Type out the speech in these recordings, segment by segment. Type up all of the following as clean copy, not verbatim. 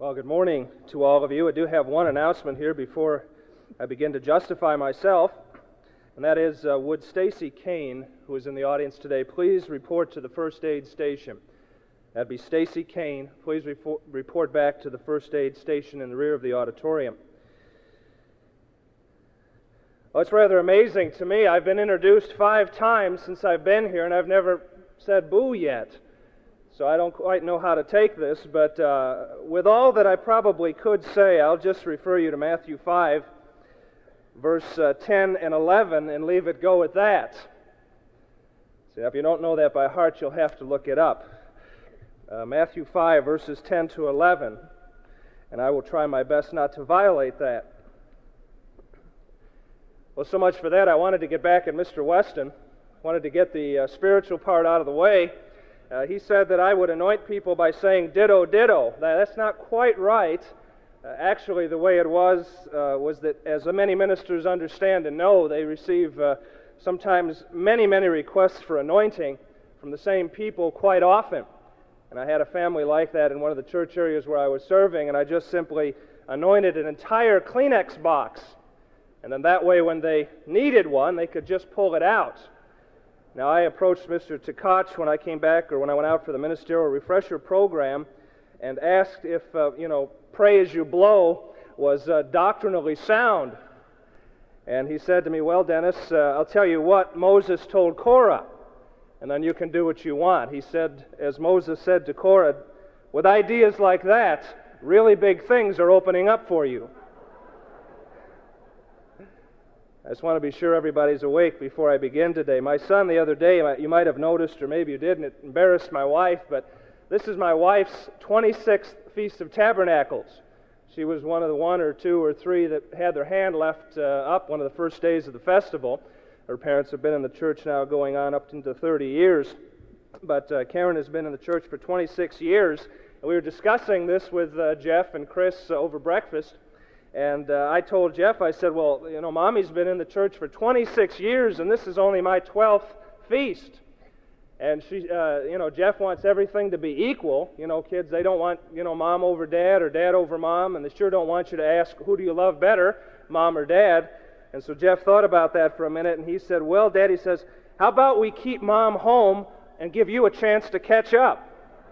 Well, good morning to all of you. I do have one announcement here before I begin to justify myself, and that is, would Stacy Kane, who is in the audience today, please report to the first aid station. That'd be Stacy Kane. Please report back to the first aid station in the rear of the auditorium. Well, it's rather amazing to me. I've been introduced 5 times since I've been here, and I've never said boo yet. So I don't quite know how to take this, but with all that I probably could say, I'll just refer you to Matthew 5, verse 10 and 11, and leave it go at that. See, if you don't know that by heart, you'll have to look it up. Matthew 5, verses 10 to 11, and I will try my best not to violate that. Well, so much for that. I wanted to get back at Mr. Weston. Wanted to get the spiritual part out of the way. He said that I would anoint people by saying ditto, ditto. That's not quite right. Actually, the way it was that, as many ministers understand and know, they receive sometimes many, many requests for anointing from the same people quite often. And I had a family like that in one of the church areas where I was serving, and I just simply anointed an entire Kleenex box. And then that way, when they needed one, they could just pull it out. Now, I approached Mr. Tkach when I came back, or when I went out for the ministerial refresher program, and asked if, pray as you blow was doctrinally sound. And he said to me, well, Dennis, I'll tell you what Moses told Korah, and then you can do what you want. He said, as Moses said to Korah, with ideas like that, really big things are opening up for you. I just want to be sure everybody's awake before I begin today. My son the other day, you might have noticed, or maybe you didn't, it embarrassed my wife, but this is my wife's 26th Feast of Tabernacles. She was one of the 1 or 2 or 3 that had their hand left up one of the first days of the festival. Her parents have been in the church now going on up into 30 years, but Karen has been in the church for 26 years. And we were discussing this with Jeff and Chris over breakfast. And I told Jeff, I said, well, Mommy's been in the church for 26 years, and this is only my 12th feast. And she, Jeff wants everything to be equal. Kids, they don't want, mom over dad or dad over mom, and they sure don't want you to ask, who do you love better, mom or dad? And so Jeff thought about that for a minute, and he said, well, Dad, he says, how about we keep mom home and give you a chance to catch up?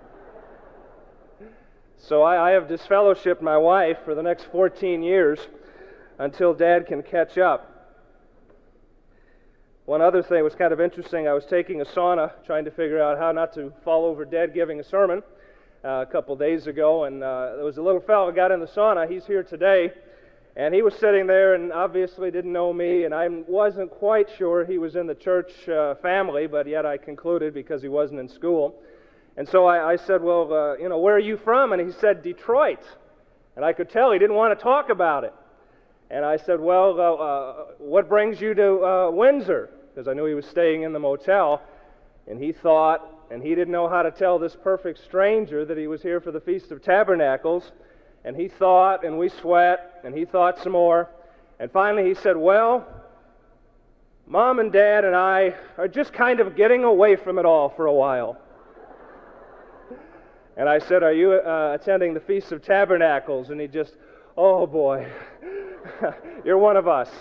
So I have disfellowshipped my wife for the next 14 years until Dad can catch up. One other thing was kind of interesting. I was taking a sauna, trying to figure out how not to fall over dead giving a sermon a couple days ago, and there was a little fellow who got in the sauna. He's here today, and he was sitting there and obviously didn't know me, and I wasn't quite sure he was in the church family, but yet I concluded because he wasn't in school. And so I said, well, where are you from? And he said, Detroit. And I could tell he didn't want to talk about it. And I said, well, what brings you to Windsor? Because I knew he was staying in the motel. And he thought, and he didn't know how to tell this perfect stranger that he was here for the Feast of Tabernacles. And he thought, and we sweat, and he thought some more. And finally he said, well, Mom and Dad and I are just kind of getting away from it all for a while. And I said, are you attending the Feast of Tabernacles? And he just, oh boy, you're one of us.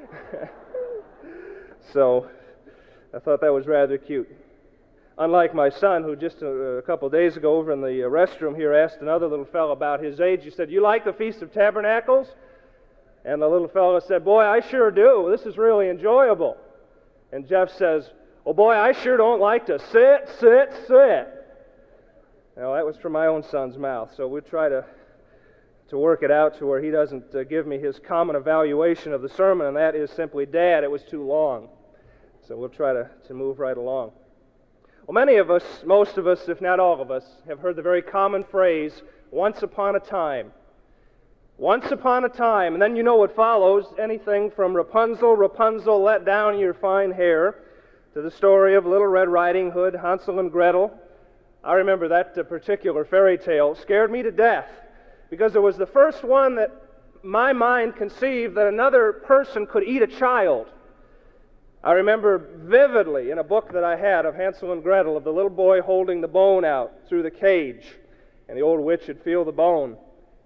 So I thought that was rather cute. Unlike my son, who just a couple days ago over in the restroom here asked another little fellow about his age. He said, you like the Feast of Tabernacles? And the little fellow said, boy, I sure do. This is really enjoyable. And Jeff says, oh boy, I sure don't like to sit. Now, that was from my own son's mouth, so we'll try to work it out to where he doesn't give me his common evaluation of the sermon, and that is simply, Dad, it was too long. So we'll try to move right along. Well, many of us, most of us, if not all of us, have heard the very common phrase, once upon a time. Once upon a time, and then you know what follows, anything from Rapunzel, let down your fine hair, to the story of Little Red Riding Hood, Hansel and Gretel. I remember that particular fairy tale scared me to death because it was the first one that my mind conceived that another person could eat a child. I remember vividly in a book that I had of Hansel and Gretel of the little boy holding the bone out through the cage, and the old witch would feel the bone.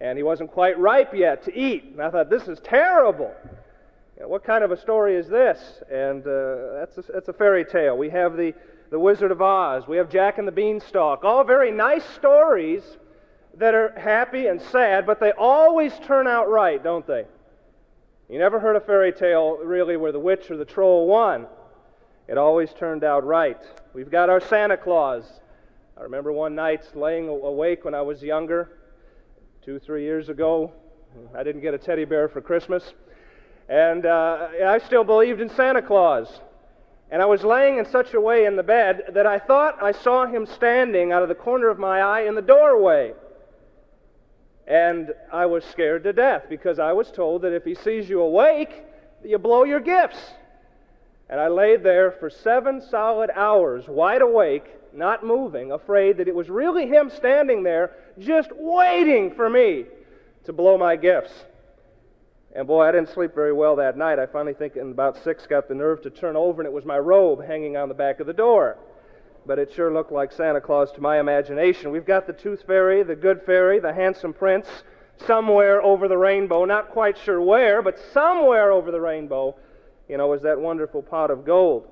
and he wasn't quite ripe yet to eat. And I thought, this is terrible. What kind of a story is this? And that's a fairy tale. We have the Wizard of Oz. We have Jack and the Beanstalk. All very nice stories that are happy and sad, but they always turn out right, don't they? You never heard a fairy tale, really, where the witch or the troll won. It always turned out right. We've got our Santa Claus. I remember one night laying awake when I was younger, 2-3 years ago. I didn't get a teddy bear for Christmas. And I still believed in Santa Claus. And I was laying in such a way in the bed that I thought I saw him standing out of the corner of my eye in the doorway. And I was scared to death because I was told that if he sees you awake, you blow your gifts. And I laid there for 7 solid hours, wide awake, not moving, afraid that it was really him standing there just waiting for me to blow my gifts. And boy, I didn't sleep very well that night. I finally think in about 6 got the nerve to turn over, and it was my robe hanging on the back of the door. But it sure looked like Santa Claus to my imagination. We've got the Tooth Fairy, the Good Fairy, the Handsome Prince, somewhere over the rainbow. Not quite sure where, but somewhere over the rainbow, is that wonderful pot of gold.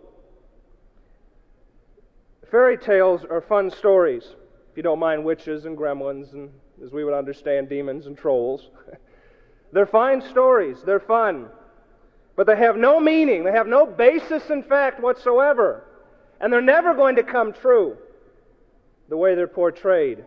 Fairy tales are fun stories, if you don't mind witches and gremlins, and as we would understand, demons and trolls. They're fine stories. They're fun. But they have no meaning. They have no basis in fact whatsoever. And they're never going to come true the way they're portrayed.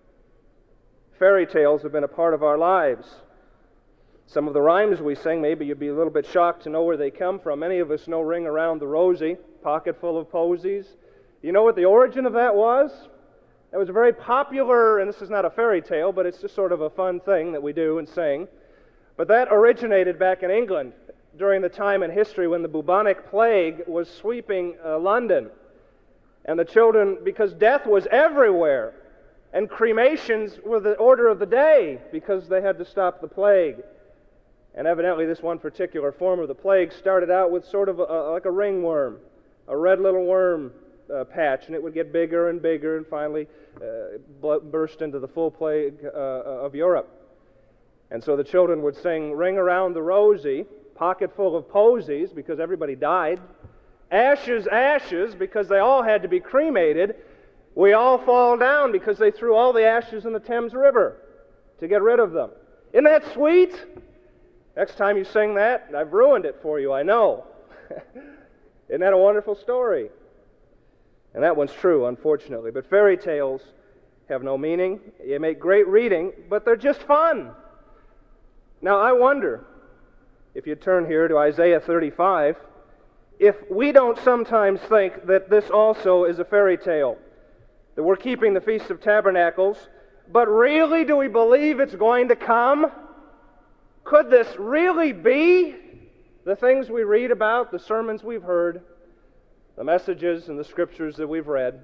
Fairy tales have been a part of our lives. Some of the rhymes we sing, maybe you'd be a little bit shocked to know where they come from. Many of us know Ring Around the Rosie, Pocket Full of Posies. You know what the origin of that was? It was a very popular, and this is not a fairy tale, but it's just sort of a fun thing that we do and sing. But that originated back in England during the time in history when the bubonic plague was sweeping London. And the children, because death was everywhere, and cremations were the order of the day because they had to stop the plague. And evidently this one particular form of the plague started out with sort of like a ringworm, a red little worm patch, and it would get bigger and bigger and finally burst into the full plague of Europe. And so the children would sing, "Ring around the rosy, pocket full of posies," because everybody died. "Ashes, ashes," because they all had to be cremated. "We all fall down," because they threw all the ashes in the Thames River to get rid of them. Isn't that sweet? Next time you sing that, I've ruined it for you, I know. Isn't that a wonderful story? And that one's true, unfortunately. But fairy tales have no meaning. You make great reading, but they're just fun. Now, I wonder, if you turn here to Isaiah 35, if we don't sometimes think that this also is a fairy tale, that we're keeping the Feast of Tabernacles, but really do we believe it's going to come? Could this really be the things we read about, the sermons we've heard, the messages and the scriptures that we've read?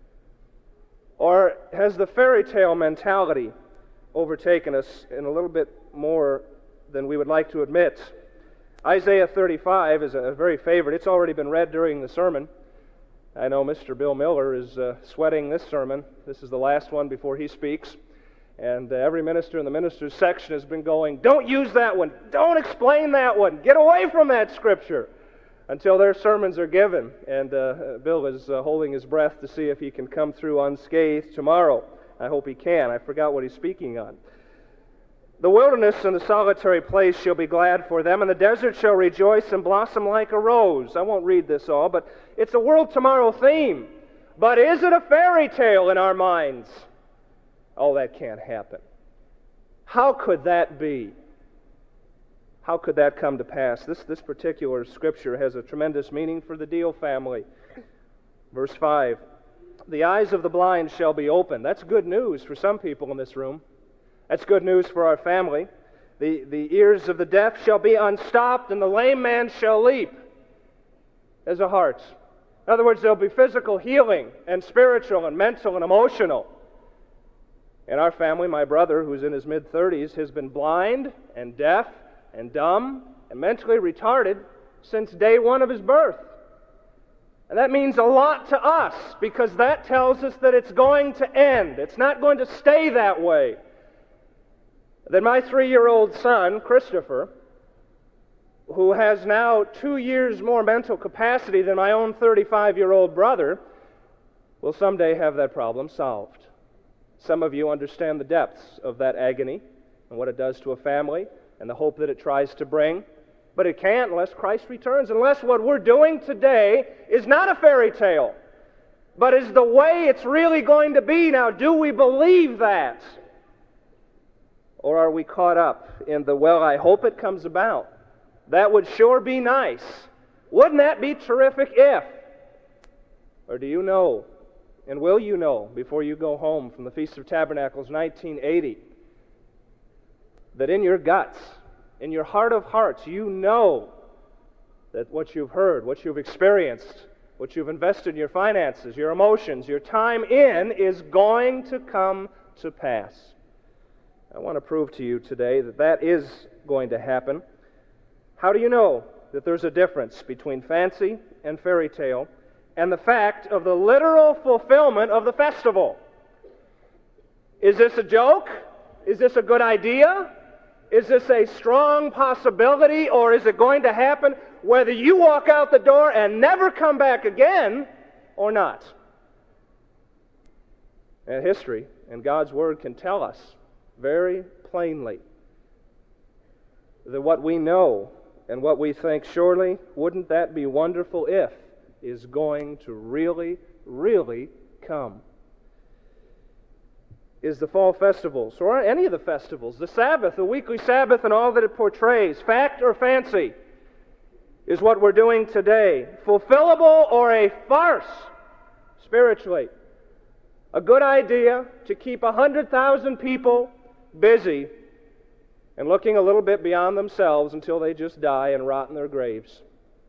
Or has the fairy tale mentality overtaken us in a little bit more than we would like to admit? Isaiah 35 is a very favorite. It's already been read during the sermon. I know Mr. Bill Miller is sweating this sermon. This is the last one before he speaks. And every minister in the minister's section has been going, "Don't use that one. Don't explain that one. Get away from that scripture," until their sermons are given. And Bill is holding his breath to see if he can come through unscathed tomorrow. I hope he can. I forgot what he's speaking on. "The wilderness and the solitary place shall be glad for them, and the desert shall rejoice and blossom like a rose." I won't read this all, but it's a World Tomorrow theme. But is it a fairy tale in our minds? Oh, that can't happen. How could that be? How could that come to pass? This particular scripture has a tremendous meaning for the Deal family. Verse 5, "The eyes of the blind shall be opened." That's good news for some people in this room. That's good news for our family. The ears of the deaf shall be unstopped, and the lame man shall leap. There's a heart. In other words, there'll be physical healing and spiritual and mental and emotional. In our family, my brother, who's in his mid-30s, has been blind and deaf and dumb and mentally retarded since day one of his birth. And that means a lot to us because that tells us that it's going to end. It's not going to stay that way. that my 3-year-old son, Christopher, who has now 2 years more mental capacity than my own 35-year-old brother, will someday have that problem solved. Some of you understand the depths of that agony and what it does to a family and the hope that it tries to bring. But it can't unless Christ returns, unless what we're doing today is not a fairy tale, but is the way it's really going to be. Now, do we believe that? Or are we caught up in the, well, I hope it comes about. That would sure be nice. Wouldn't that be terrific if? Or do you know, and will you know, before you go home from the Feast of Tabernacles 1980, that in your guts, in your heart of hearts, you know that what you've heard, what you've experienced, what you've invested in your finances, your emotions, your time in, is going to come to pass. I want to prove to you today that that is going to happen. How do you know that there's a difference between fancy and fairy tale and the fact of the literal fulfillment of the festival? Is this a joke? Is this a good idea? Is this a strong possibility, or is it going to happen whether you walk out the door and never come back again or not? And history and God's Word can tell us very plainly that what we know and what we think, surely, wouldn't that be wonderful if, is going to really, really come. Is the fall festivals, or any of the festivals, the Sabbath, the weekly Sabbath, and all that it portrays, fact or fancy, is what we're doing today fulfillable or a farce spiritually? A good idea to keep 100,000 people busy and looking a little bit beyond themselves until they just die and rot in their graves?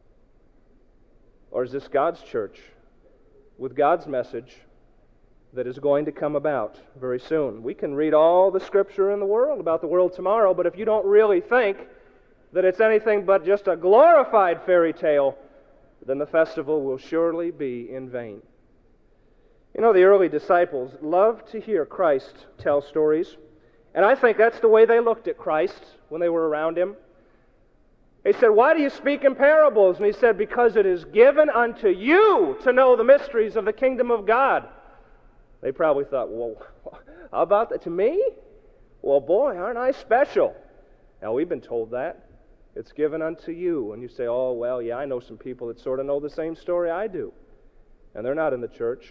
Or is this God's church with God's message that is going to come about very soon? We can read all the Scripture in the world about the world tomorrow, but if you don't really think that it's anything but just a glorified fairy tale, then the festival will surely be in vain. You know, the early disciples loved to hear Christ tell stories, and I think that's the way they looked at Christ when they were around Him. They said, "Why do you speak in parables?" And He said, "Because it is given unto you to know the mysteries of the kingdom of God." They probably thought, "Well, how about that to me? Well, boy, aren't I special?" Now, we've been told that. It's given unto you. And you say, "Oh, well, yeah, I know some people that sort of know the same story I do." And they're not in the church.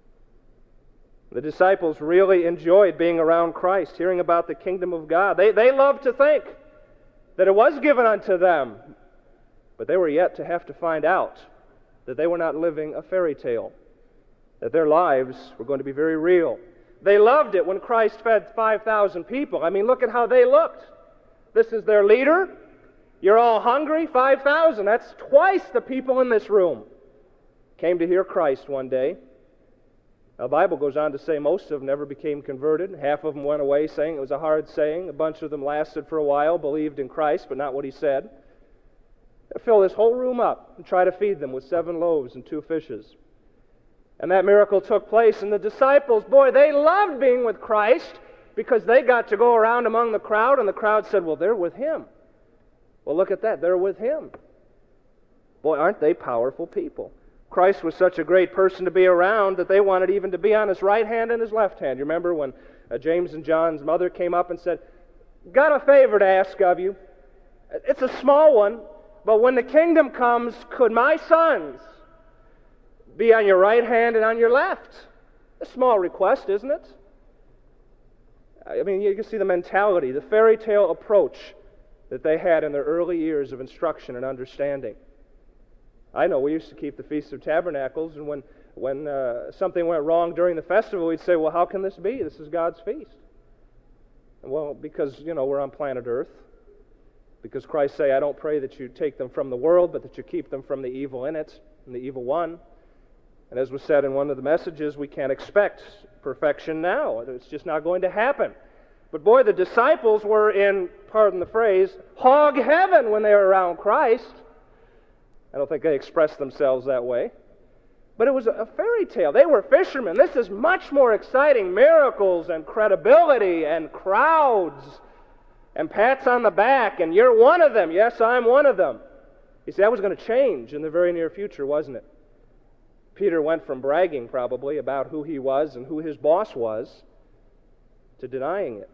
The disciples really enjoyed being around Christ, hearing about the kingdom of God. They loved to think that it was given unto them, but they were yet to have to find out that they were not living a fairy tale, that their lives were going to be very real. They loved it when Christ fed 5,000 people. I mean, look at how they looked. This is their leader. You're all hungry? 5,000. That's twice the people in this room came to hear Christ one day. Now, the Bible goes on to say most of them never became converted. Half of them went away saying it was a hard saying. A bunch of them lasted for a while, believed in Christ, but not what He said. They fill this whole room up and try to feed them with 7 loaves and 2 fishes. And that miracle took place, and the disciples, boy, they loved being with Christ because they got to go around among the crowd, and the crowd said, "Well, they're with Him. Well, look at that. They're with Him." Boy, aren't they powerful people? Christ was such a great person to be around that they wanted even to be on His right hand and His left hand. You remember when James and John's mother came up and said, "Got a favor to ask of you. It's a small one, but when the kingdom comes, could my sons be on your right hand and on your left?" A small request, isn't it? I mean, you can see the mentality, the fairy tale approach that they had in their early years of instruction and understanding. I know we used to keep the Feast of Tabernacles, and when something went wrong during the festival, we'd say, "Well, how can this be? This is God's feast." And well, because, we're on planet Earth. Because Christ say, "I don't pray that you take them from the world, but that you keep them from the evil in it, and the evil one." And as was said in one of the messages, we can't expect perfection now. It's just not going to happen. But boy, the disciples were in, pardon the phrase, hog heaven when they were around Christ. I don't think they expressed themselves that way. But it was a fairy tale. They were fishermen. This is much more exciting. Miracles and credibility and crowds and pats on the back, and you're one of them. Yes, I'm one of them. You see, that was going to change in the very near future, wasn't it? Peter went from bragging probably about who he was and who his boss was to denying it.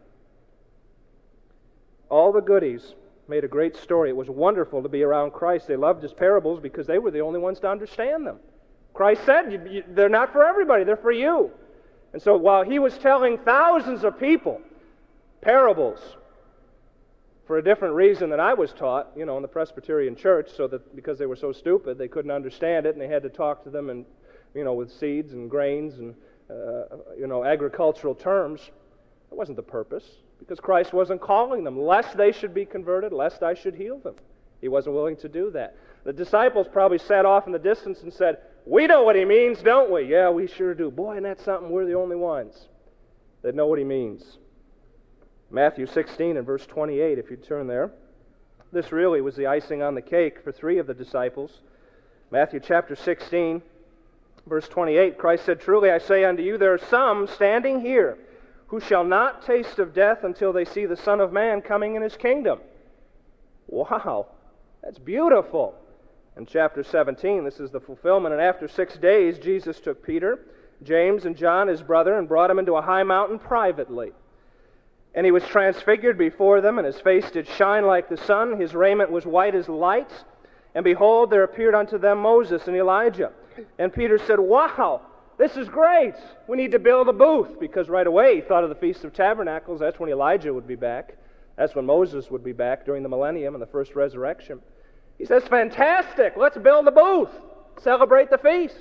All the goodies made a great story. It was wonderful to be around Christ. They loved his parables because they were the only ones to understand them. Christ said, they're not for everybody, they're for you. And so while he was telling thousands of people parables for a different reason than I was taught, in the Presbyterian church, so that because they were so stupid, they couldn't understand it, and they had to talk to them with seeds and grains and, agricultural terms. That wasn't the purpose, because Christ wasn't calling them, lest they should be converted, lest I should heal them. He wasn't willing to do that. The disciples probably sat off in the distance and said, "We know what he means, don't we?" "Yeah, we sure do." Boy, isn't that something? We're the only ones that know what he means. Matthew 16 and verse 28, if you turn there. This really was the icing on the cake for 3 of the disciples. Matthew chapter 16, verse 28, Christ said, "Truly I say unto you, there are some standing here who shall not taste of death until they see the Son of Man coming in his kingdom." Wow, that's beautiful. In chapter 17, this is the fulfillment. "And after 6 days, Jesus took Peter, James, and John, his brother, and brought him into a high mountain privately. And he was transfigured before them, and his face did shine like the sun. His raiment was white as light. And behold, there appeared unto them Moses and Elijah. And Peter said, Wow, this is great. We need to build a booth." Because right away he thought of the Feast of Tabernacles. That's when Elijah would be back. That's when Moses would be back during the millennium and the first resurrection. He says, "Fantastic, let's build a booth. Celebrate the feast."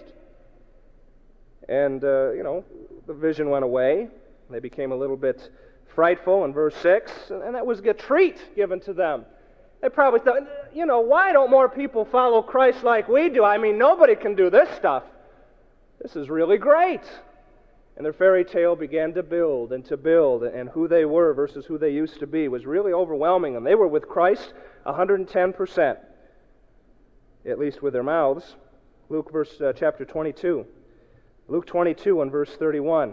And, the vision went away. They became a little bit frightful in verse 6, and that was a treat given to them. They probably thought, why don't more people follow Christ like we do? I mean, nobody can do this stuff. This is really great. And their fairy tale began to build, and who they were versus who they used to be was really overwhelming them. They were with Christ 110%, at least with their mouths. Luke chapter 22. Luke 22 and verse 31.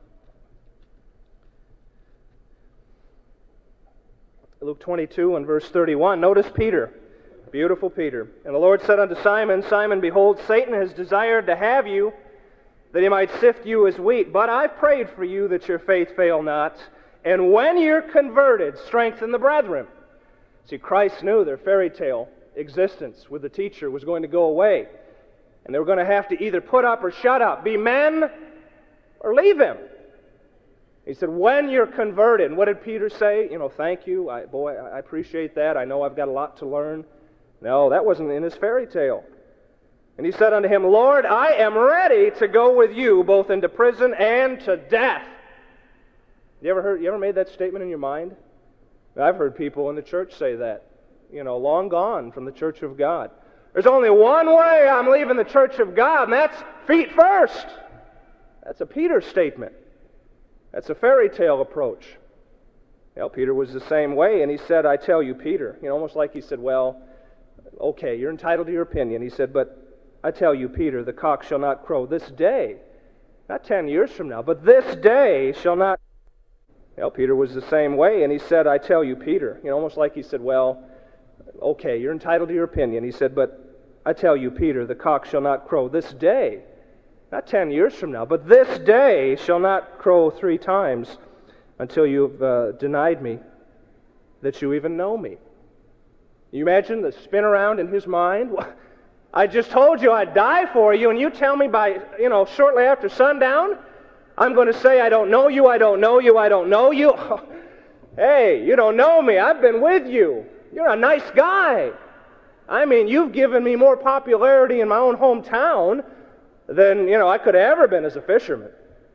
Luke 22 and verse 31. Notice Peter. Beautiful Peter. "And the Lord said unto Simon, Simon, behold, Satan has desired to have you, that he might sift you as wheat. But I've prayed for you that your faith fail not. And when you're converted, strengthen the brethren." See, Christ knew their fairy tale existence with the teacher was going to go away. And they were going to have to either put up or shut up, be men or leave him. He said, "When you're converted." And what did Peter say? "Thank you. I appreciate that. I know I've got a lot to learn." No, that wasn't in his fairy tale. "And he said unto him, Lord, I am ready to go with you both into prison and to death." You ever made that statement in your mind? I've heard people in the church say that. Long gone from the church of God. There's only one way I'm leaving the church of God, and that's feet first. That's a Peter statement. That's a fairy tale approach. Peter was the same way, and he said, "I tell you, Peter," almost like he said, "Well, okay, you're entitled to your opinion." He said, "But I tell you, Peter, the cock shall not crow this day." Not 10 years from now, but this day shall not. Peter was the same way, and he said, "I tell you, Peter," almost like he said, "Well, okay, you're entitled to your opinion." He said, "But I tell you, Peter, the cock shall not crow this day." Not 10 years from now, but this day shall not crow 3 times until you've denied me that you even know me. You imagine the spin around in his mind? I just told you I'd die for you, and you tell me by, shortly after sundown, I'm going to say, I don't know you, I don't know you, I don't know you. Hey, you don't know me. I've been with you. You're a nice guy. I mean, you've given me more popularity in my own hometown than, I could have ever been as a fisherman.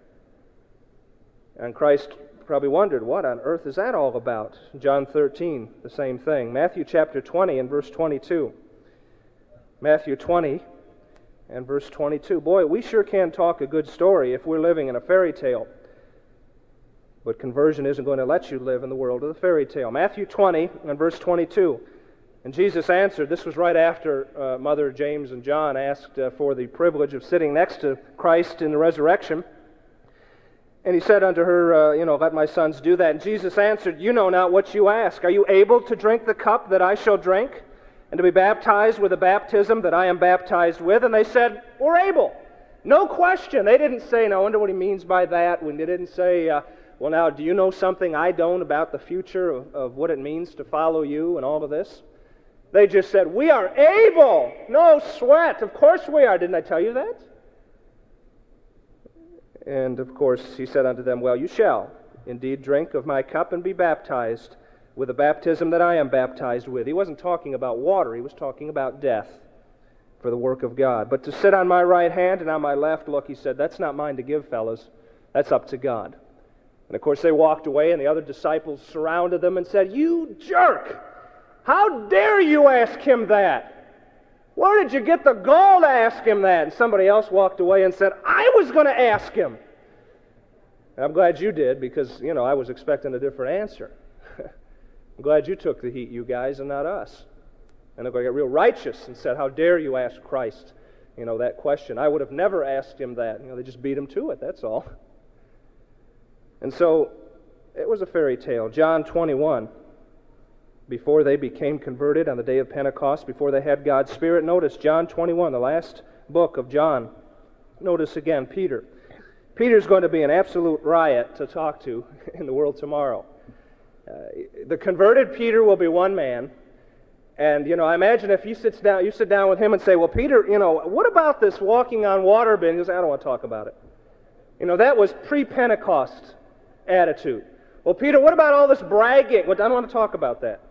And Christ probably wondered, what on earth is that all about? John 13, the same thing. Matthew chapter 20 and verse 22. Matthew 20 and verse 22. Boy, we sure can talk a good story if we're living in a fairy tale. But conversion isn't going to let you live in the world of the fairy tale. Matthew 20 and verse 22. And Jesus answered, this was right after Mother James and John asked for the privilege of sitting next to Christ in the resurrection. And he said unto her, let my sons do that. And Jesus answered, you know not what you ask. Are you able to drink the cup that I shall drink, and to be baptized with the baptism that I am baptized with? And they said, we're able. No question. They didn't say, I wonder what he means by that. They didn't say, well, now, do you know something I don't about the future of what it means to follow you and all of this? They just said, we are able. No sweat. Of course we are. Didn't I tell you that? And of course he said unto them, well, you shall indeed drink of my cup and be baptized with the baptism that I am baptized with. He wasn't talking about water. He was talking about death for the work of God. But to sit on my right hand and on my left, look, he said, that's not mine to give, fellas. That's up to God. And of course they walked away, and the other disciples surrounded them and said, you jerk! How dare you ask him that? Where did you get the gall to ask him that? And somebody else walked away and said, I was going to ask him. And I'm glad you did, because, I was expecting a different answer. I'm glad you took the heat, you guys, and not us. And they got real righteous and said, how dare you ask Christ, that question. I would have never asked him that. They just beat him to it, that's all. And so, it was a fairy tale. John 21. Before they became converted on the day of Pentecost, before they had God's Spirit. Notice John 21, the last book of John. Notice again Peter. Peter's going to be an absolute riot to talk to in the world tomorrow. The converted Peter will be one man. And, I imagine if you sit down with him and say, well, Peter, what about this walking on water bit? He goes, I don't want to talk about it. That was pre-Pentecost attitude. Well, Peter, what about all this bragging? Well, I don't want to talk about that.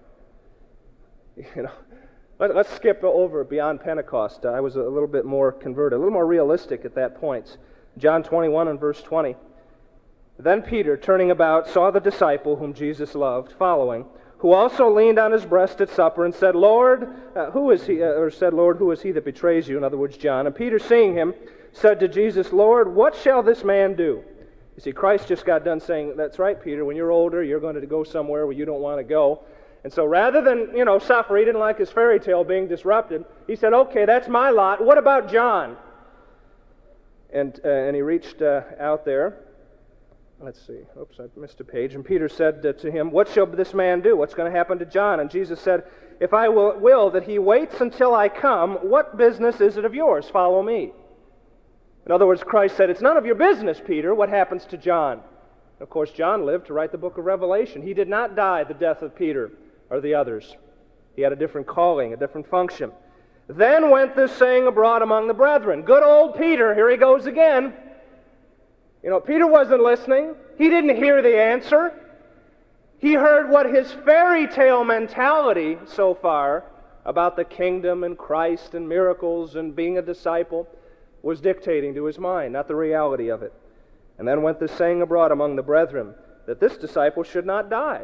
Let's skip over beyond Pentecost. I was a little bit more converted, a little more realistic at that point. John 21 and verse 20. Then Peter, turning about, saw the disciple whom Jesus loved, following, who also leaned on his breast at supper and said, Lord, who is he? Lord, who is he that betrays you? In other words, John. And Peter, seeing him, said to Jesus, Lord, what shall this man do? You see, Christ just got done saying, that's right, Peter, when you're older, you're going to go somewhere where you don't want to go. And so rather than, suffer, he didn't like his fairy tale being disrupted. He said, okay, that's my lot. What about John? And he reached out there. Let's see. Oops, I missed a page. And Peter said to him, what shall this man do? What's going to happen to John? And Jesus said, if I will that he waits until I come, what business is it of yours? Follow me. In other words, Christ said, it's none of your business, Peter, what happens to John. Of course, John lived to write the book of Revelation. He did not die the death of Peter or the others. He had a different calling, a different function. Then went this saying abroad among the brethren. Good old Peter, here he goes again. Peter wasn't listening. He didn't hear the answer. He heard what his fairy tale mentality so far about the kingdom and Christ and miracles and being a disciple was dictating to his mind, not the reality of it. And then went this saying abroad among the brethren, that this disciple should not die.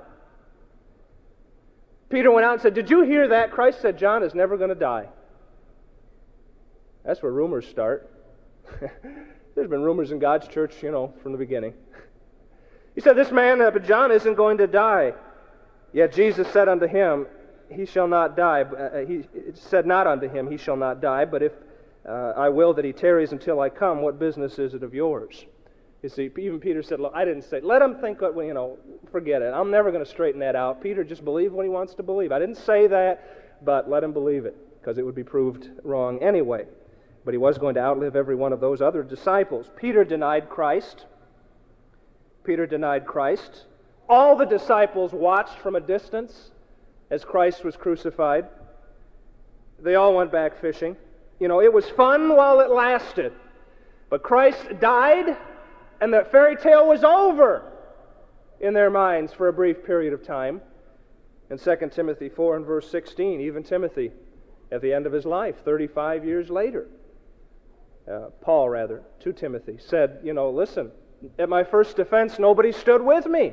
Peter went out and said, did you hear that? Christ said, John is never going to die. That's where rumors start. There's been rumors in God's church, from the beginning. He said, this man, but John isn't going to die. Yet Jesus said unto him, he shall not die. He said not unto him, he shall not die, but if I will that he tarries until I come, what business is it of yours? You see, even Peter said, look, I didn't say, let him think, forget it. I'm never going to straighten that out. Peter just believe what he wants to believe. I didn't say that, but let him believe it, because it would be proved wrong anyway. But he was going to outlive every one of those other disciples. Peter denied Christ. Peter denied Christ. All the disciples watched from a distance as Christ was crucified. They all went back fishing. It was fun while it lasted. But Christ died, and the fairy tale was over in their minds for a brief period of time. In 2 Timothy 4 and verse 16, even Timothy, at the end of his life, 35 years later, Paul to Timothy, said, listen, at my first defense, nobody stood with me.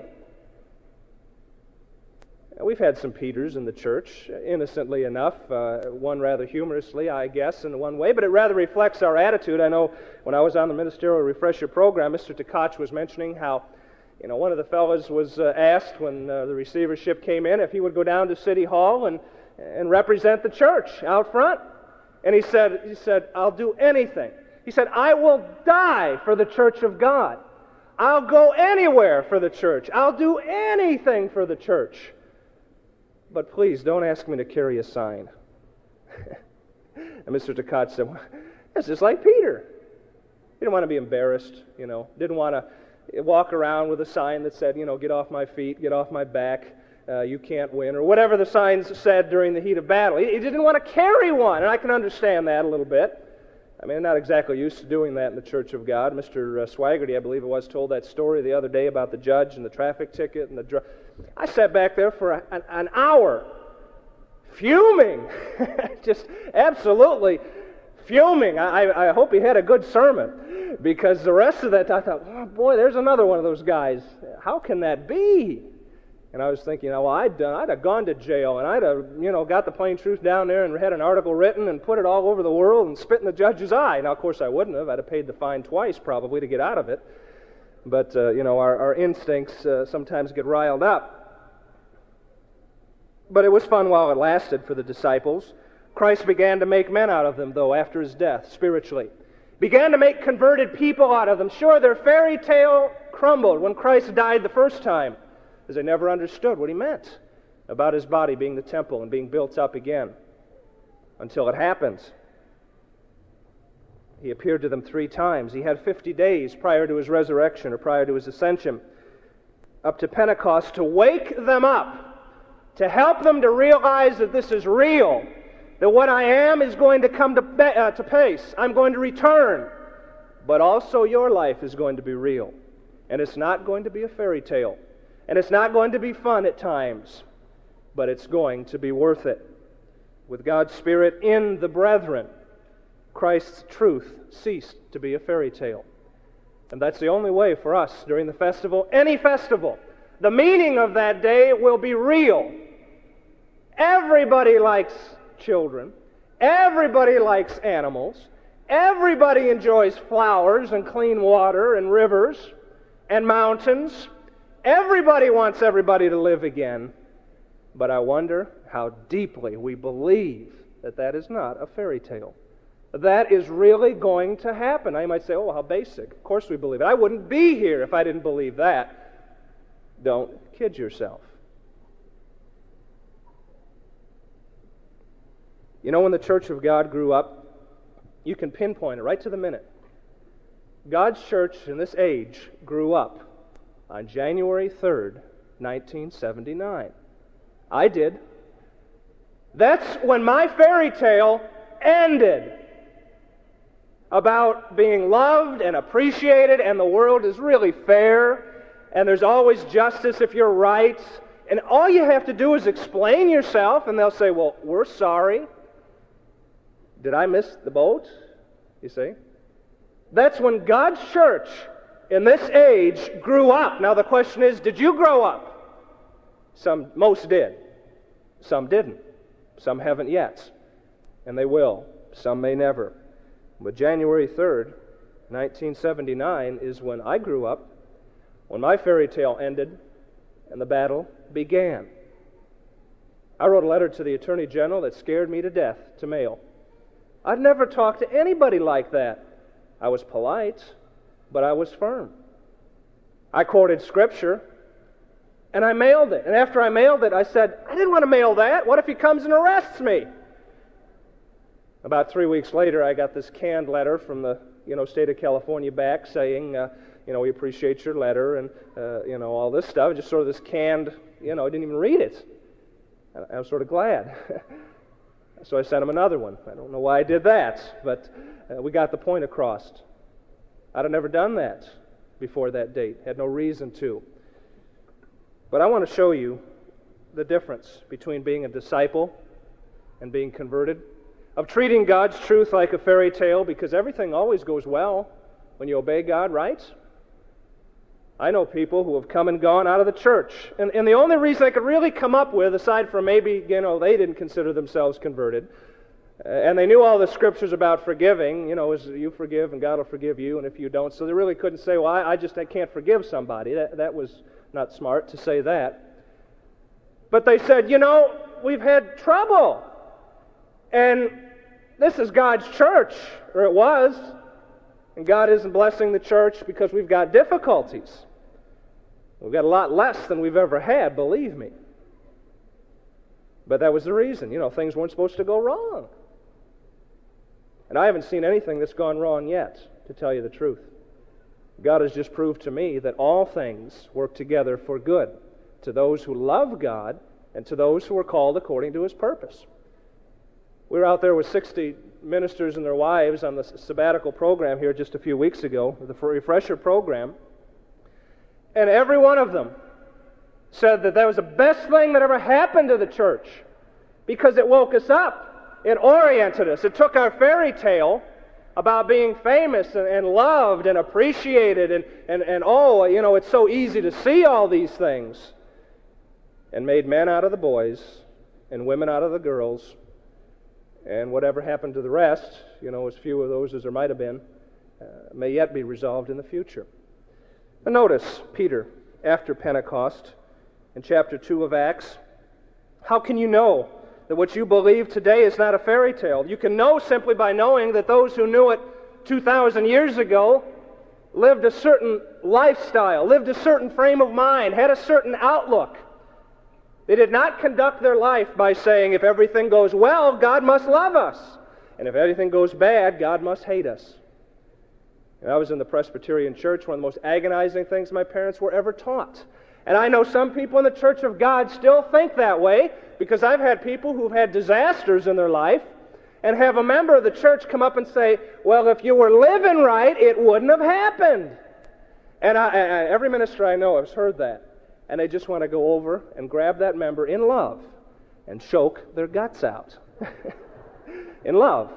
We've had some Peters in the church, innocently enough, one rather humorously, I guess, in one way, but it rather reflects our attitude. I know when I was on the ministerial refresher program, Mr. Tkach was mentioning how, one of the fellows was asked when the receivership came in if he would go down to City Hall and represent the church out front. And he said, I'll do anything. He said, I will die for the church of God. I'll go anywhere for the church. I'll do anything for the church. But please, don't ask me to carry a sign. And Mr. Takac said, well, that's just like Peter. He didn't want to be embarrassed, Didn't want to walk around with a sign that said, get off my feet, get off my back, you can't win, or whatever the signs said during the heat of battle. He didn't want to carry one, and I can understand that a little bit. I mean, I'm not exactly used to doing that in the Church of God. Mr. Swaggerty, I believe it was, told that story the other day about the judge and the traffic ticket and the I sat back there for an hour, fuming, just absolutely fuming. I hope he had a good sermon, because the rest of that I thought, oh boy, there's another one of those guys. How can that be? And I was thinking, well, I'd have gone to jail, and I'd have, got the plain truth down there and had an article written and put it all over the world and spit in the judge's eye. Now, of course, I wouldn't have. I'd have paid the fine twice, probably, to get out of it. But, our instincts sometimes get riled up. But it was fun while it lasted for the disciples. Christ began to make men out of them, though, after his death, spiritually. Began to make converted people out of them. Sure, their fairy tale crumbled when Christ died the first time, because they never understood what he meant about his body being the temple and being built up again, until it happened. He appeared to them 3 times. He had 50 days prior to his resurrection or prior to his ascension, up to Pentecost, to wake them up, to help them to realize that this is real, that what I am is going to come to pace. I'm going to return. But also your life is going to be real. And it's not going to be a fairy tale. And it's not going to be fun at times. But it's going to be worth it. With God's Spirit in the brethren, Christ's truth ceased to be a fairy tale. And that's the only way for us during the festival, any festival. The meaning of that day will be real. Everybody likes children. Everybody likes animals. Everybody enjoys flowers and clean water and rivers and mountains. Everybody wants everybody to live again. But I wonder how deeply we believe that that is not a fairy tale. That is really going to happen. I might say, oh, how basic. Of course we believe it. I wouldn't be here if I didn't believe that. Don't kid yourself. When the Church of God grew up, you can pinpoint it right to the minute. God's church in this age grew up on January 3rd, 1979. I did. That's when my fairy tale ended about being loved and appreciated, and the world is really fair, and there's always justice if you're right, and all you have to do is explain yourself, and they'll say, well, we're sorry. Did I miss the boat? You see? That's when God's church in this age grew up. Now the question is, did you grow up? Most did. Some didn't. Some haven't yet. And they will. Some may never. But January 3rd, 1979 is when I grew up, when my fairy tale ended and the battle began. I wrote a letter to the Attorney General that scared me to death to mail. I'd never talked to anybody like that. I was polite, but I was firm. I quoted Scripture, and I mailed it. And after I mailed it, I said, I didn't want to mail that. What if he comes and arrests me? About 3 weeks later, I got this canned letter from the state of California back saying, we appreciate your letter and, all this stuff. Just sort of this canned, I didn't even read it. I was sort of glad. So I sent him another one. I don't know why I did that, but we got the point across. I'd have never done that before that date. Had no reason to. But I want to show you the difference between being a disciple and being converted, of treating God's truth like a fairy tale, because everything always goes well when you obey God, right? I know people who have come and gone out of the church. And the only reason I could really come up with, aside from maybe, they didn't consider themselves converted, and they knew all the Scriptures about forgiving, is you forgive and God will forgive you, and if you don't. So they really couldn't say, well, I can't forgive somebody. That was not smart to say that. But they said, we've had trouble. And this is God's church, or it was. And God isn't blessing the church because we've got difficulties. We've got a lot less than we've ever had, believe me. But that was the reason. Things weren't supposed to go wrong. And I haven't seen anything that's gone wrong yet, to tell you the truth. God has just proved to me that all things work together for good to those who love God and to those who are called according to His purpose. We were out there with 60 ministers and their wives on the sabbatical program here just a few weeks ago, the refresher program, and every one of them said that was the best thing that ever happened to the church because it woke us up. It oriented us. It took our fairy tale about being famous and loved and appreciated and it's so easy to see all these things, and made men out of the boys and women out of the girls, and whatever happened to the rest, as few of those as there might have been, may yet be resolved in the future. But notice Peter, after Pentecost, in chapter 2 of Acts, how can you know that what you believe today is not a fairy tale? You can know simply by knowing that those who knew it 2,000 years ago lived a certain lifestyle, lived a certain frame of mind, had a certain outlook. They did not conduct their life by saying, if everything goes well, God must love us. And if everything goes bad, God must hate us. And I was in the Presbyterian Church, one of the most agonizing things my parents were ever taught. And I know some people in the Church of God still think that way, because I've had people who've had disasters in their life and have a member of the church come up and say, well, if you were living right, it wouldn't have happened. And every minister I know has heard that. And they just want to go over and grab that member in love and choke their guts out. In love.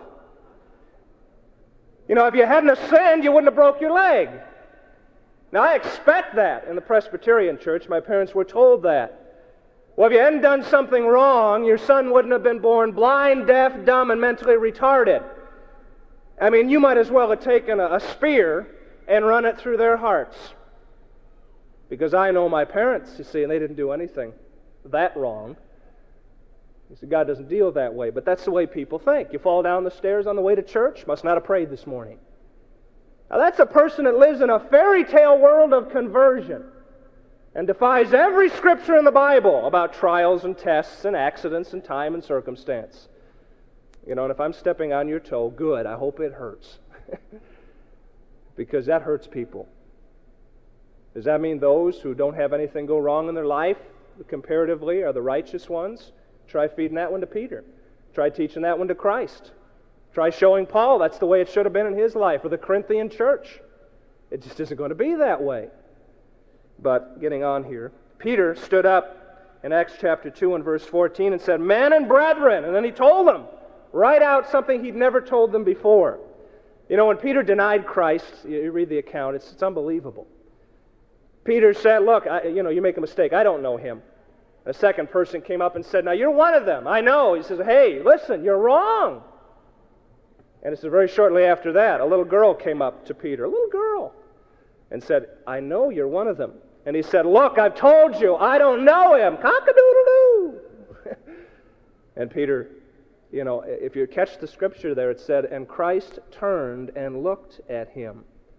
If you hadn't have sinned, you wouldn't have broke your leg. Now, I expect that in the Presbyterian Church. My parents were told that. Well, if you hadn't done something wrong, your son wouldn't have been born blind, deaf, dumb, and mentally retarded. I mean, you might as well have taken a spear and run it through their hearts. Because I know my parents, you see, and they didn't do anything that wrong. You see, God doesn't deal that way, but that's the way people think. You fall down the stairs on the way to church, must not have prayed this morning. Now that's a person that lives in a fairy tale world of conversion and defies every scripture in the Bible about trials and tests and accidents and time and circumstance. And if I'm stepping on your toe, good, I hope it hurts. Because that hurts people. Does that mean those who don't have anything go wrong in their life, comparatively, are the righteous ones? Try feeding that one to Peter. Try teaching that one to Christ. Try showing Paul that's the way it should have been in his life, or the Corinthian church. It just isn't going to be that way. But getting on here, Peter stood up in Acts chapter 2 and verse 14 and said, "Men and brethren," and then he told them, right out something he'd never told them before. When Peter denied Christ, you read the account, it's unbelievable. Peter said, look, you make a mistake, I don't know him. A second person came up and said, now you're one of them, I know. He says, hey, listen, you're wrong. And it says very shortly after that, a little girl came up to Peter, a little girl, and said, I know you're one of them. And he said, look, I've told you, I don't know him. Cock-a-doodle-doo. And Peter, if you catch the scripture there, it said, and Christ turned and looked at him.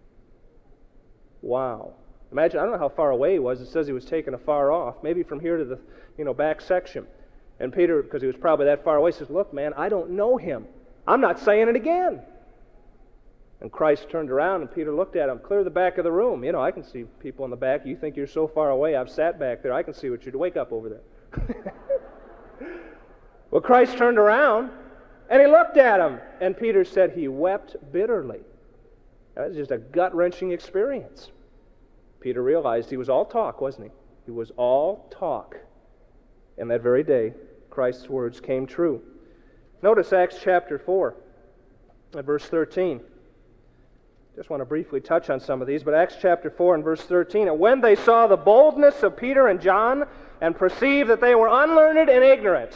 Wow. Imagine, I don't know how far away he was. It says he was taken afar off, maybe from here to the back section. And Peter, because he was probably that far away, says, look, man, I don't know him. I'm not saying it again. And Christ turned around and Peter looked at him, clear the back of the room. I can see people in the back. You think you're so far away. I've sat back there. I can see what you're doing. Wake up over there. Well, Christ turned around and he looked at him. And Peter said he wept bitterly. That was just a gut-wrenching experience. Peter realized he was all talk, wasn't he? He was all talk. And that very day, Christ's words came true. Notice Acts chapter 4, at verse 13. Just want to briefly touch on some of these, but Acts chapter 4 and verse 13. And when they saw the boldness of Peter and John and perceived that they were unlearned and ignorant,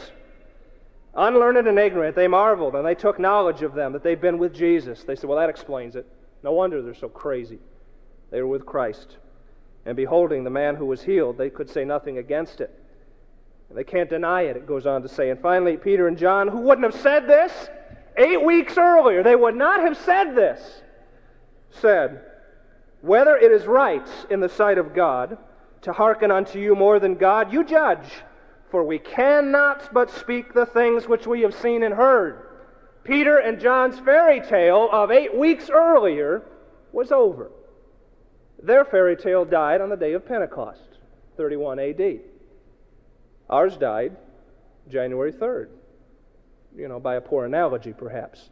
they marveled, and they took knowledge of them, that they'd been with Jesus. They said, well, that explains it. No wonder they're so crazy. They were with Christ. And beholding the man who was healed, they could say nothing against it. And they can't deny it, it goes on to say. And finally, Peter and John, who wouldn't have said this 8 weeks earlier, they would not have said this. said, "Whether it is right in the sight of God to hearken unto you more than God, you judge. For we cannot but speak the things which we have seen and heard." Peter and John's fairy tale of 8 weeks earlier was over. Their fairy tale died on the day of Pentecost, 31 AD. Ours died January 3rd. By a poor analogy, perhaps.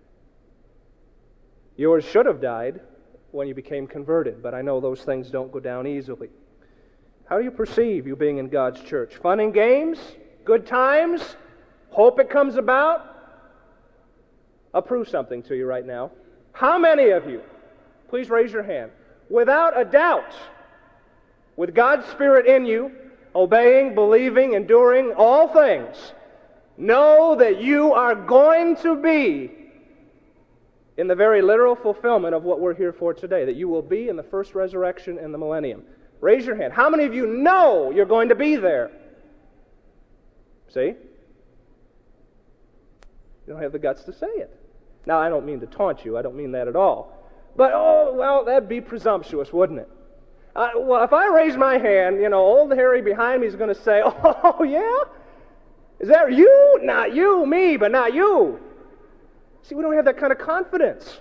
Yours should have died when you became converted, but I know those things don't go down easily. How do you perceive you being in God's church? Fun and games? Good times? Hope it comes about? I'll prove something to you right now. How many of you, please raise your hand, without a doubt, with God's Spirit in you, obeying, believing, enduring all things, know that you are going to be in the very literal fulfillment of what we're here for today, that you will be in the first resurrection in the millennium? Raise your hand. How many of you know you're going to be there? See? You don't have the guts to say it. Now, I don't mean to taunt you. I don't mean that at all. But, that'd be presumptuous, wouldn't it? If I raise my hand, old Harry behind me is going to say, "Oh, yeah? Is that you? Not you, me, but not you." See, we don't have that kind of confidence.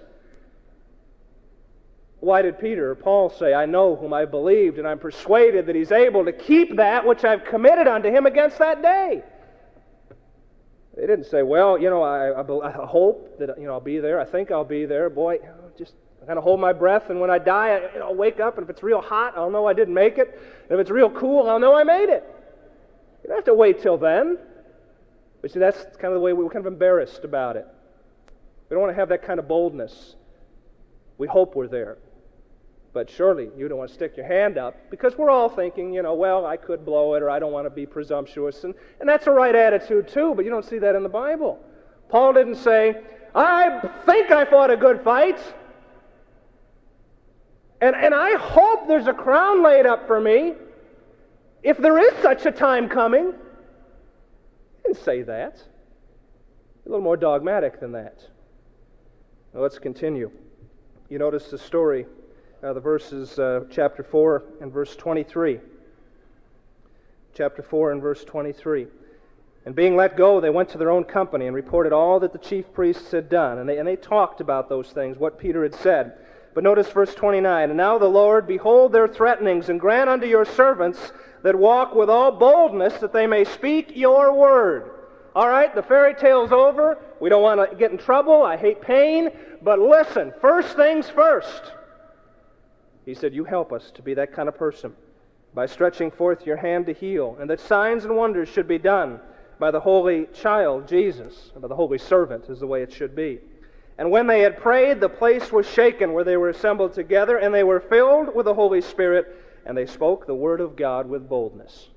Why did Peter or Paul say, "I know whom I believed, and I'm persuaded that he's able to keep that which I've committed unto him against that day"? They didn't say, "Well, I hope that I'll be there. I think I'll be there. Boy, just kind of hold my breath, and when I die, I'll wake up, and if it's real hot, I'll know I didn't make it. And if it's real cool, I'll know I made it." You don't have to wait till then. But see, that's kind of the way we're kind of embarrassed about it. We don't want to have that kind of boldness. We hope we're there. But surely you don't want to stick your hand up, because we're all thinking, I could blow it, or I don't want to be presumptuous. And that's a right attitude too, but you don't see that in the Bible. Paul didn't say, "I think I fought a good fight, and I hope there's a crown laid up for me, if there is such a time coming." He didn't say that. A little more dogmatic than that. Now let's continue. You notice the story, the verses, chapter 4 and verse 23. Chapter 4 and verse 23. "And being let go, they went to their own company and reported all that the chief priests had done." And they talked about those things, what Peter had said. But notice verse 29. "And now the Lord, behold their threatenings, and grant unto your servants that walk with all boldness, that they may speak your word." All right, the fairy tale's over. We don't want to get in trouble. I hate pain. But listen, first things first. He said, you help us to be that kind of person by stretching forth your hand to heal, and that signs and wonders should be done by the holy child, Jesus, by the holy servant is the way it should be. And when they had prayed, the place was shaken where they were assembled together, and they were filled with the Holy Spirit, and they spoke the word of God with boldness.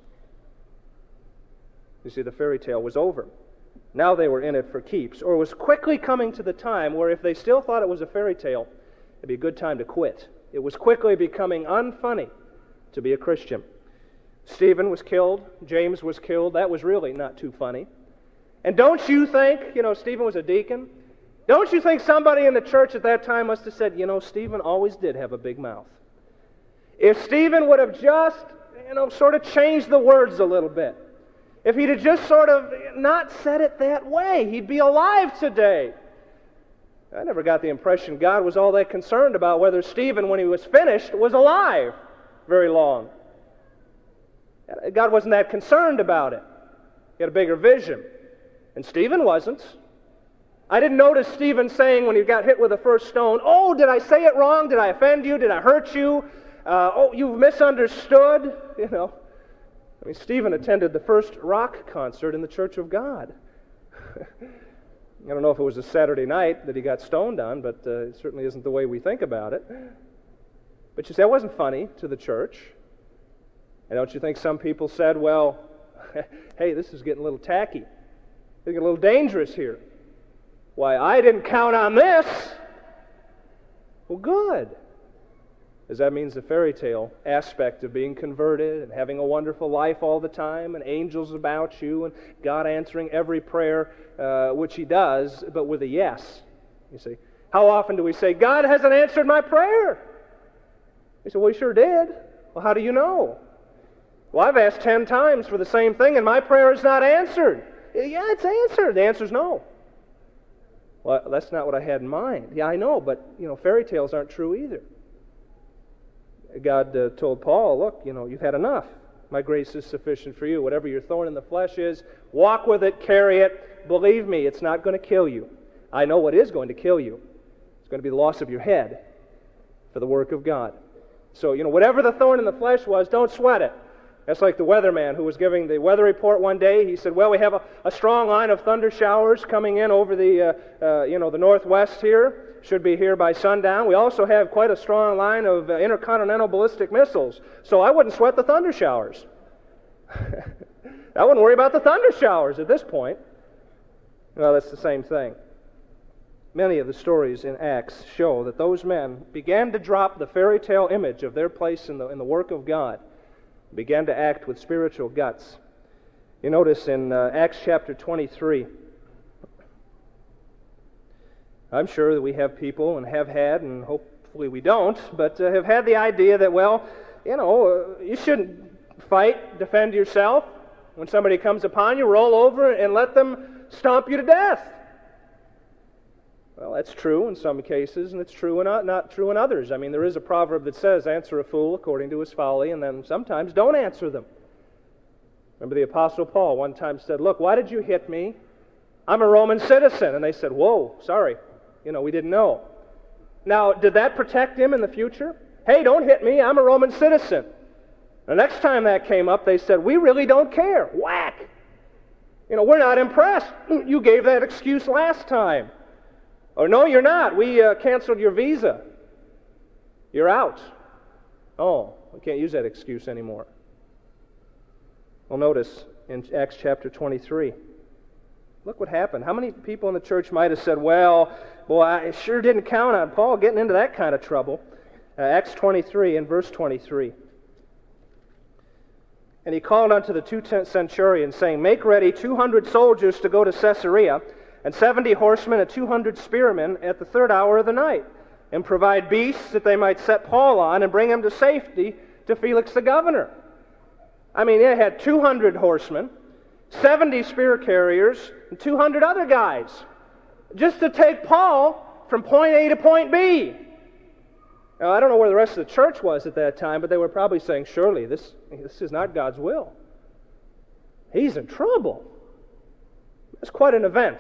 You see, the fairy tale was over. Now they were in it for keeps, or was quickly coming to the time where if they still thought it was a fairy tale, it'd be a good time to quit. It was quickly becoming unfunny to be a Christian. Stephen was killed. James was killed. That was really not too funny. And don't you think, Stephen was a deacon? Don't you think somebody in the church at that time must have said, Stephen always did have a big mouth. If Stephen would have just, sort of changed the words a little bit, if he'd have just sort of not said it that way, he'd be alive today. I never got the impression God was all that concerned about whether Stephen, when he was finished, was alive very long. God wasn't that concerned about it. He had a bigger vision. And Stephen wasn't. I didn't notice Stephen saying when he got hit with the first stone, "Oh, did I say it wrong? Did I offend you? Did I hurt you? You've misunderstood." Stephen attended the first rock concert in the Church of God. I don't know if it was a Saturday night that he got stoned on, but it certainly isn't the way we think about it. But you see, that wasn't funny to the church. And don't you think some people said, well, hey, this is getting a little tacky. It's getting a little dangerous here. Why, I didn't count on this. Well, good. Because that means the fairy tale aspect of being converted and having a wonderful life all the time and angels about you and God answering every prayer, which He does, but with a yes, you see. How often do we say, God hasn't answered my prayer? He said, well, He sure did. Well, how do you know? Well, I've asked 10 times for the same thing, and my prayer is not answered. Yeah, it's answered. The answer is no. Well, that's not what I had in mind. Yeah, I know, but, fairy tales aren't true either. God told Paul, look, you've had enough. My grace is sufficient for you. Whatever your thorn in the flesh is, walk with it, carry it. Believe me, it's not going to kill you. I know what is going to kill you. It's going to be the loss of your head for the work of God. So, whatever the thorn in the flesh was, don't sweat it. That's like the weatherman who was giving the weather report one day. He said, well, we have a strong line of thunder showers coming in over the northwest here. Should be here by sundown. We also have quite a strong line of intercontinental ballistic missiles. So I wouldn't sweat the thunder showers. I wouldn't worry about the thunder showers at this point. Well, that's the same thing. Many of the stories in Acts show that those men began to drop the fairy tale image of their place in the work of God, began to act with spiritual guts. You notice in Acts chapter 23, I'm sure that we have people, and have had, and hopefully we don't, but have had the idea that, you shouldn't fight, defend yourself. When somebody comes upon you, roll over and let them stomp you to death. Well, that's true in some cases, and it's true and not true in others. I mean, there is a proverb that says, answer a fool according to his folly, and then sometimes don't answer them. Remember the Apostle Paul one time said, look, why did you hit me? I'm a Roman citizen. And they said, whoa, sorry. We didn't know. Now, did that protect him in the future? Hey, don't hit me. I'm a Roman citizen. The next time that came up, they said, we really don't care. Whack. We're not impressed. You gave that excuse last time. Or no, you're not. We canceled your visa. You're out. Oh, we can't use that excuse anymore. Well, notice in Acts chapter 23, look what happened. How many people in the church might have said, well, boy, I sure didn't count on Paul getting into that kind of trouble. Acts 23 and verse 23. And he called unto the 2 centurions, saying, make ready 200 soldiers to go to Caesarea, and 70 horsemen and 200 spearmen at the 3rd hour of the night, and provide beasts that they might set Paul on and bring him to safety to Felix the governor. I mean, they had 200 horsemen, 70 spear carriers, and 200 other guys, just to take Paul from point A to point B. Now, I don't know where the rest of the church was at that time, but they were probably saying, surely this is not God's will. He's in trouble. It's quite an event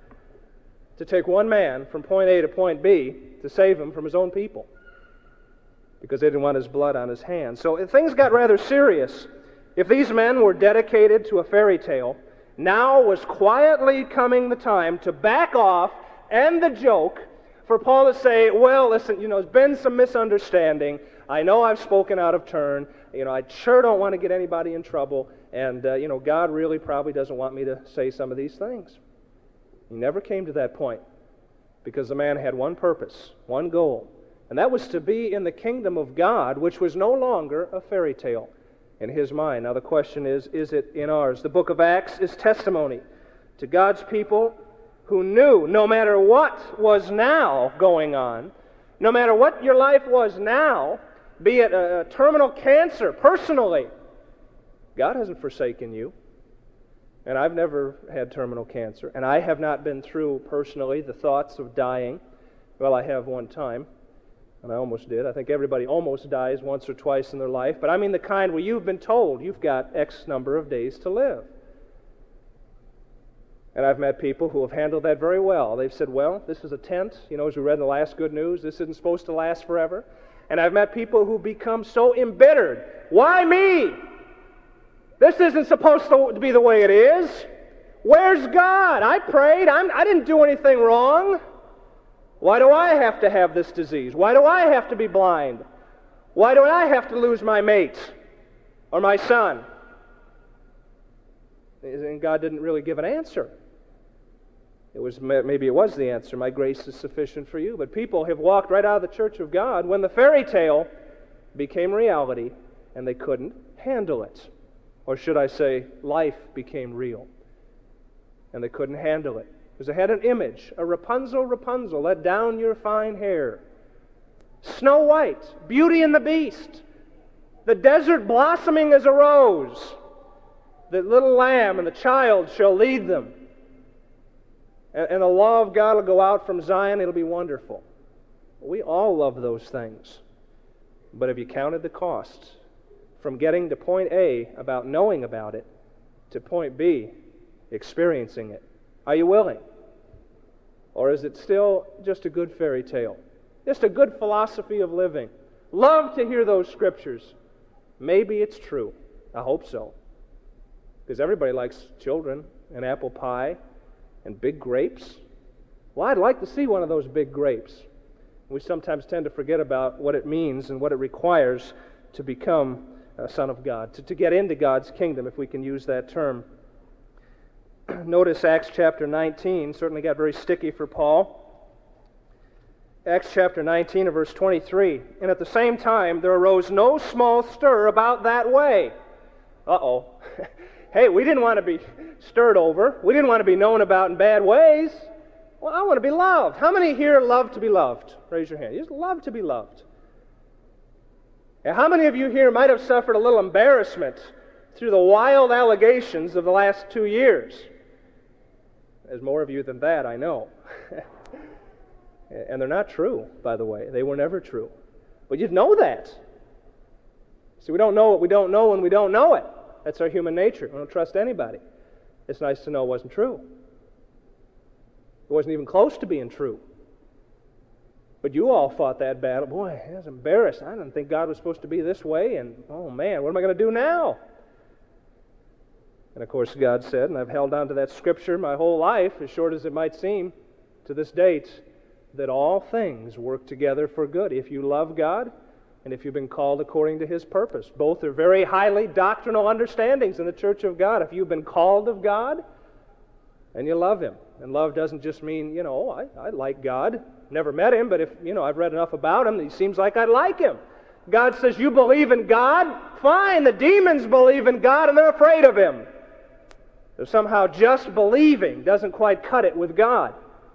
to take one man from point A to point B to save him from his own people, because they didn't want his blood on his hands. So things got rather serious. If these men were dedicated to a fairy tale, now was quietly coming the time to back off, end the joke, for Paul to say, well, listen, there's been some misunderstanding. I know I've spoken out of turn. I sure don't want to get anybody in trouble. And, God really probably doesn't want me to say some of these things. He never came to that point, because the man had one purpose, one goal, and that was to be in the kingdom of God, which was no longer a fairy tale in his mind. Now the question is it in ours? The book of Acts is testimony to God's people who knew no matter what was now going on, no matter what your life was now, be it a terminal cancer, personally, God hasn't forsaken you. And I've never had terminal cancer, and I have not been through personally the thoughts of dying. Well, I have one time, and I almost did. I think everybody almost dies once or twice in their life, but I mean the kind where you've been told you've got X number of days to live. And I've met people who have handled that very well. They've said, well, this is a tent. As we read in the last Good News, this isn't supposed to last forever. And I've met people who become so embittered. Why me? This isn't supposed to be the way it is. Where's God? I prayed. I didn't do anything wrong. Why do I have to have this disease? Why do I have to be blind? Why do I have to lose my mate or my son? And God didn't really give an answer. Maybe it was the answer. My grace is sufficient for you. But people have walked right out of the church of God when the fairy tale became reality and they couldn't handle it. Or should I say, life became real and they couldn't handle it. Because it had an image, a Rapunzel, Rapunzel, let down your fine hair. Snow White, Beauty and the Beast, the desert blossoming as a rose. The little lamb and the child shall lead them. And the law of God will go out from Zion. It'll be wonderful. We all love those things. But have you counted the costs? From getting to point A, about knowing about it, to point B, experiencing it. Are you willing? Or is it still just a good fairy tale? Just a good philosophy of living? Love to hear those scriptures. Maybe it's true. I hope so. Because everybody likes children and apple pie and big grapes. Well, I'd like to see one of those big grapes. We sometimes tend to forget about what it means and what it requires to become a son of God, to get into God's kingdom, if we can use that term. Notice Acts chapter 19 certainly got very sticky for Paul. Acts chapter 19 and verse 23. And at the same time there arose no small stir about that way. Uh-oh. Hey, we didn't want to be stirred over. We didn't want to be known about in bad ways. Well, I want to be loved. How many here love to be loved? Raise your hand. You just love to be loved. And how many of you here might have suffered a little embarrassment through the wild allegations of the last 2 years? There's more of you than that, I know. And they're not true, by the way. They were never true. But you'd know that. See, we don't know what we don't know when we don't know it. That's our human nature. We don't trust anybody. It's nice to know it wasn't true. It wasn't even close to being true. But you all fought that battle. Boy, I was embarrassed. I didn't think God was supposed to be this way. And, oh man, what am I going to do now? And of course God said, and I've held on to that scripture my whole life, as short as it might seem to this date, that all things work together for good if you love God and if you've been called according to His purpose. Both are very highly doctrinal understandings in the Church of God. If you've been called of God and you love Him. And love doesn't just mean, I like God. Never met Him, but if, I've read enough about Him, He seems like I'd like Him. God says, you believe in God? Fine, the demons believe in God and they're afraid of Him. So somehow just believing doesn't quite cut it with God.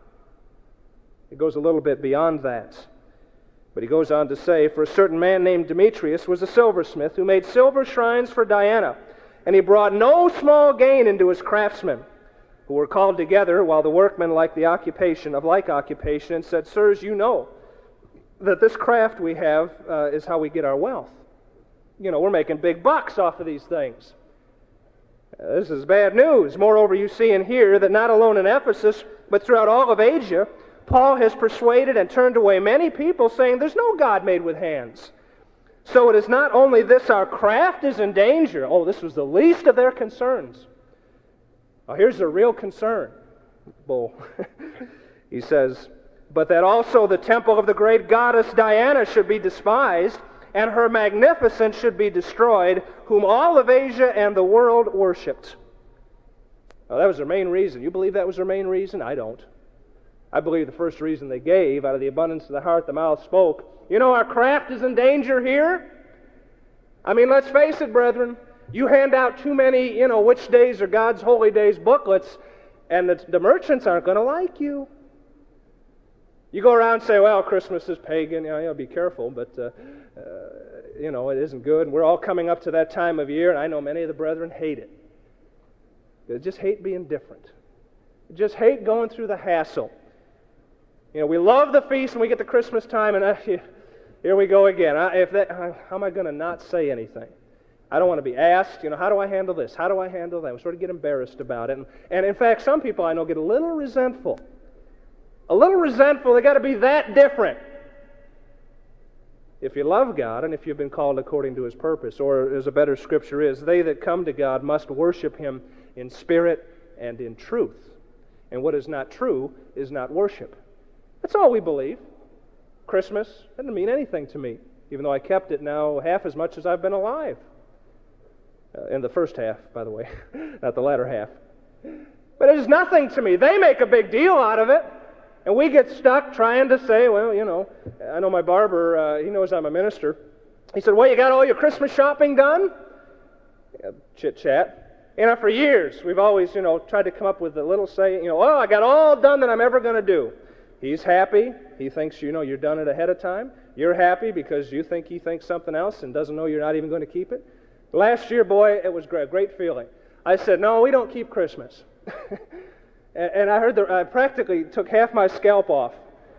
It goes a little bit beyond that. But he goes on to say, for a certain man named Demetrius was a silversmith who made silver shrines for Diana, and he brought no small gain into his craftsmen, who were called together while the workmen like occupation, and said, sirs, you know that this craft we have is how we get our wealth. We're making big bucks off of these things. This is bad news. Moreover, you see and hear that not alone in Ephesus, but throughout all of Asia, Paul has persuaded and turned away many people, saying there's no God made with hands. So it is not only this, our craft is in danger. Oh, this was the least of their concerns. Now, here's the real concern. Bull. He says, but that also the temple of the great goddess Diana should be despised, and her magnificence should be destroyed, whom all of Asia and the world worshipped. Now, that was their main reason. You believe that was their main reason? I don't. I believe the first reason they gave, out of the abundance of the heart, the mouth spoke. Our craft is in danger here. I mean, let's face it, brethren. You hand out too many, which days are God's holy days booklets, and the merchants aren't going to like you. You go around and say, well, Christmas is pagan. Be careful, but, it isn't good. And we're all coming up to that time of year, and I know many of the brethren hate it. They just hate being different. They just hate going through the hassle. We love the feast, and we get to Christmas time, and here we go again. How am I going to not say anything? I don't want to be asked, how do I handle this? How do I handle that? We sort of get embarrassed about it. And in fact, some people I know get a little resentful. A little resentful. They got to be that different. If you love God and if you've been called according to His purpose, or as a better scripture is, they that come to God must worship Him in spirit and in truth. And what is not true is not worship. That's all we believe. Christmas doesn't mean anything to me, even though I kept it now half as much as I've been alive. In the first half, by the way, not the latter half. But it is nothing to me. They make a big deal out of it, and we get stuck trying to say, well, I know my barber, he knows I'm a minister. He said, well, you got all your Christmas shopping done? Chit-chat. For years, we've always, tried to come up with a little saying, oh, I got all done that I'm ever going to do. He's happy. He thinks, you're done it ahead of time. You're happy because you think he thinks something else and doesn't know you're not even going to keep it. Last year, boy, it was a great feeling. I said, no, we don't keep Christmas. and I practically took half my scalp off.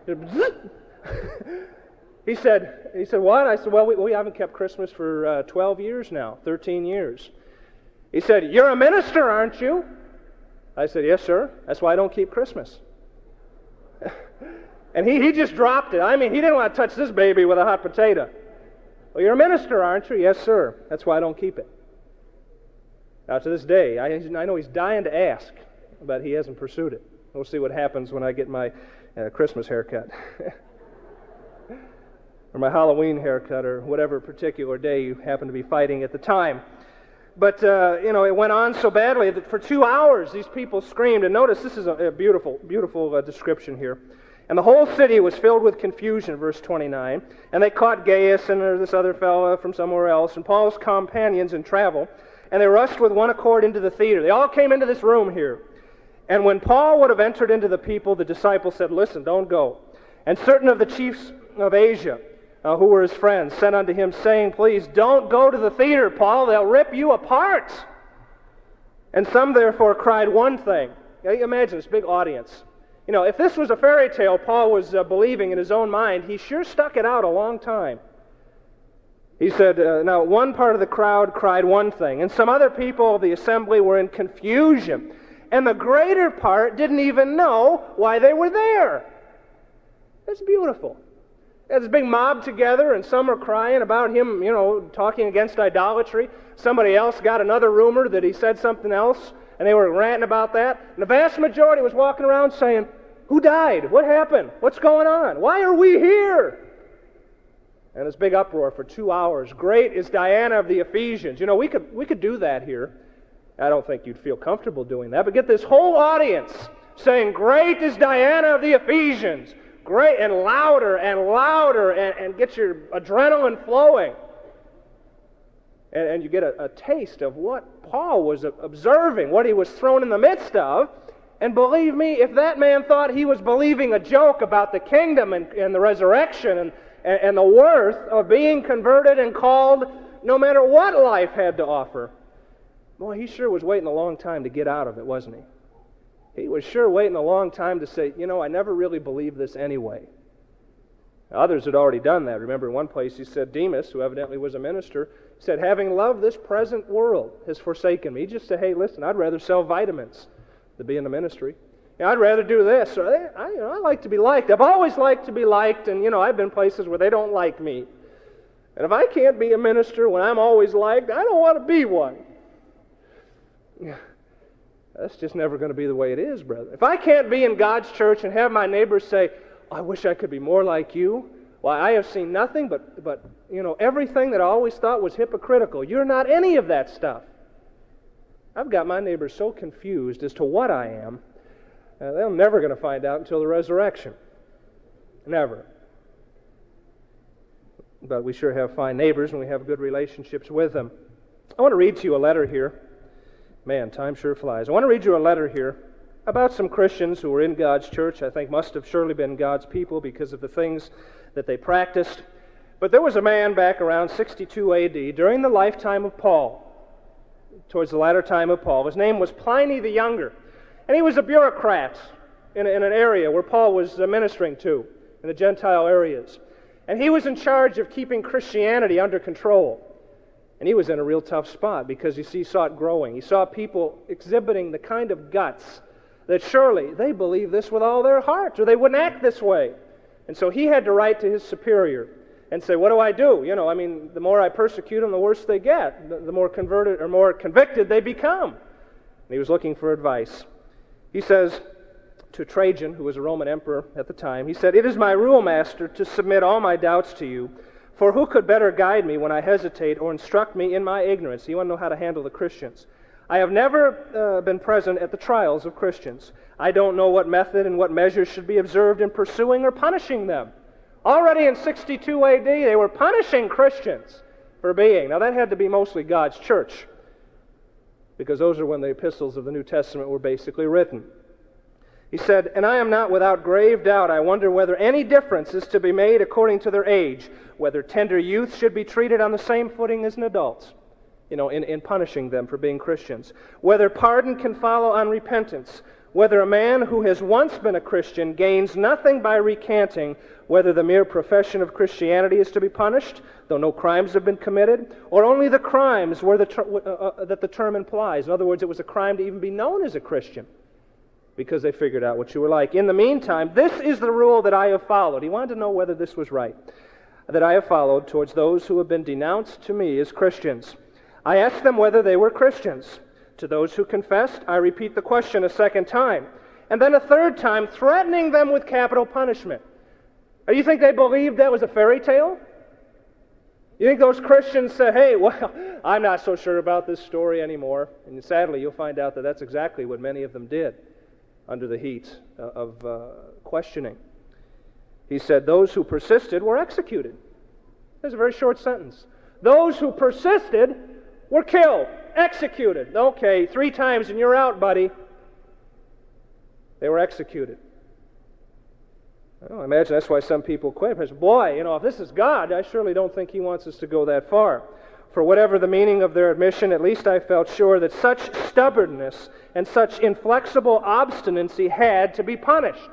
He said, what? I said, well, we haven't kept Christmas for 12 years now, 13 years. He said, you're a minister, aren't you? I said, yes, sir. That's why I don't keep Christmas. And he just dropped it. I mean, he didn't want to touch this baby with a hot potato. Well, you're a minister, aren't you? Yes, sir. That's why I don't keep it. Now, to this day, I know he's dying to ask, but he hasn't pursued it. We'll see what happens when I get my Christmas haircut. Or my Halloween haircut, or whatever particular day you happen to be fighting at the time. But, it went on so badly that for 2 hours these people screamed. And notice, this is a beautiful, beautiful description here. And the whole city was filled with confusion, verse 29. And they caught Gaius and this other fellow from somewhere else, and Paul's companions in travel. And they rushed with one accord into the theater. They all came into this room here. And when Paul would have entered into the people, the disciples said, listen, don't go. And certain of the chiefs of Asia, who were his friends, sent unto him, saying, please don't go to the theater, Paul. They'll rip you apart. And some therefore cried one thing. Now, you imagine this big audience. If this was a fairy tale Paul was believing in his own mind, he sure stuck it out a long time. He said, now one part of the crowd cried one thing, and some other people of the assembly were in confusion. And the greater part didn't even know why they were there. That's beautiful. There's a big mob together, and some are crying about him, talking against idolatry. Somebody else got another rumor that he said something else, and they were ranting about that. And the vast majority was walking around saying, who died? What happened? What's going on? Why are we here? And this big uproar for 2 hours. Great is Diana of the Ephesians. We could do that here. I don't think you'd feel comfortable doing that, but get this whole audience saying, great is Diana of the Ephesians. Great, and louder, and get your adrenaline flowing. And you get a taste of what Paul was observing, what he was thrown in the midst of. And believe me, if that man thought he was believing a joke about the kingdom and the resurrection and the worth of being converted and called, no matter what life had to offer, boy, he sure was waiting a long time to get out of it, wasn't he? He was sure waiting a long time to say, I never really believed this anyway. Others had already done that. Remember, in one place he said, Demas, who evidently was a minister, said, having loved this present world has forsaken me. He just said, hey, listen, I'd rather sell vitamins than be in the ministry. I'd rather do this. Or, I like to be liked. I've always liked to be liked, and, I've been places where they don't like me. And if I can't be a minister when I'm always liked, I don't want to be one. That's just never going to be the way it is, brother. If I can't be in God's church and have my neighbors say, I wish I could be more like you, well, I have seen nothing but everything that I always thought was hypocritical. You're not any of that stuff. I've got my neighbors so confused as to what I am, they're never going to find out until the resurrection. Never. But we sure have fine neighbors and we have good relationships with them. I want to read to you a letter here. Man, time sure flies. I want to read you a letter here about some Christians who were in God's church. I think must have surely been God's people because of the things that they practiced. But there was a man back around 62 A.D. during the lifetime of Paul, towards the latter time of Paul. His name was Pliny the Younger. And he was a bureaucrat in an area where Paul was ministering to, in the Gentile areas. And he was in charge of keeping Christianity under control. And he was in a real tough spot because, you see, he saw it growing. He saw people exhibiting the kind of guts that surely they believe this with all their heart, or they wouldn't act this way. And so he had to write to his superior and say, what do I do? The more I persecute them, the worse they get. The more converted or more convicted they become. And he was looking for advice. He says to Trajan, who was a Roman emperor at the time, he said, it is my rule, master, to submit all my doubts to you. For who could better guide me when I hesitate or instruct me in my ignorance? You want to know how to handle the Christians. I have never been present at the trials of Christians. I don't know what method and what measures should be observed in pursuing or punishing them. Already in 62 AD, they were punishing Christians for being. Now, that had to be mostly God's church. because those are when the epistles of the New Testament were basically written. He said, "And I am not without grave doubt. I wonder whether any difference is to be made according to their age, whether tender youth should be treated on the same footing as adults, in punishing them for being Christians, whether pardon can follow on repentance, whether a man who has once been a Christian gains nothing by recanting, whether the mere profession of Christianity is to be punished, though no crimes have been committed, or only the crimes that the term implies. In other words, it was a crime to even be known as a Christian, because they figured out what you were like. In the meantime, this is the rule that I have followed." He wanted to know whether this was right. "That I have followed towards those who have been denounced to me as Christians. I asked them whether they were Christians. To those who confessed, I repeat the question a second time, and then a third time, threatening them with capital punishment." You think they believed that was a fairy tale? You think those Christians said, "Hey, well, I'm not so sure about this story anymore"? And sadly, you'll find out that that's exactly what many of them did under the heat of questioning. He said, "Those who persisted were executed." There's a very short sentence. Those who persisted were killed, executed. Okay, 3 times and you're out, buddy. They were executed. Well, I imagine that's why some people quit. Boy, if this is God, I surely don't think He wants us to go that far. For whatever the meaning of their admission, at least I felt sure that such stubbornness and such inflexible obstinacy had to be punished.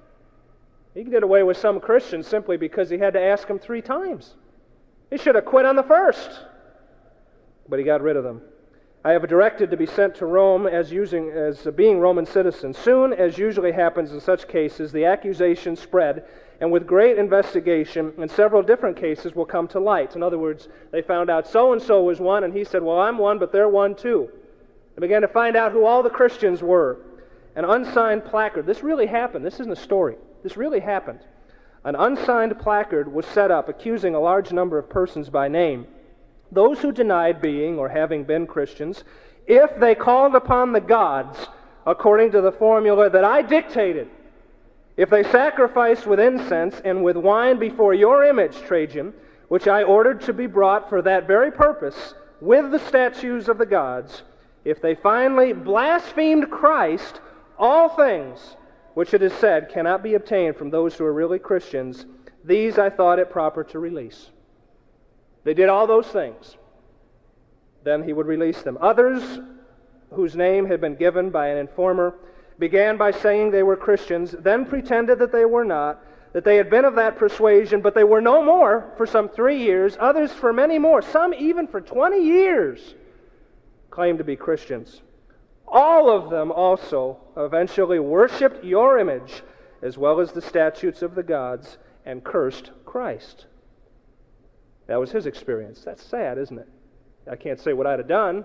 He did away with some Christians simply because he had to ask them 3 times. He should have quit on the first, but he got rid of them. "I have directed to be sent to Rome as being Roman citizens. Soon, as usually happens in such cases, the accusation spread, and with great investigation, in several different cases will come to light." In other words, they found out so-and-so was one, and he said, "Well, I'm one, but they're one too." They began to find out who all the Christians were. An unsigned placard. This really happened. This isn't a story. This really happened. An unsigned placard was set up accusing a large number of persons by name. Those who denied being or having been Christians, if they called upon the gods according to the formula that I dictated, if they sacrificed with incense and with wine before your image, Trajan, which I ordered to be brought for that very purpose, with the statues of the gods, if they finally blasphemed Christ, all things which it is said cannot be obtained from those who are really Christians, these I thought it proper to release. They did all those things. Then he would release them. Others, whose name had been given by an informer, began by saying they were Christians, then pretended that they were not, that they had been of that persuasion, but they were no more for some 3 years, others for many more, some even for 20 years, claimed to be Christians. All of them also eventually worshipped your image, as well as the statutes of the gods, and cursed Christ. That was his experience. That's sad, isn't it? I can't say what I'd have done.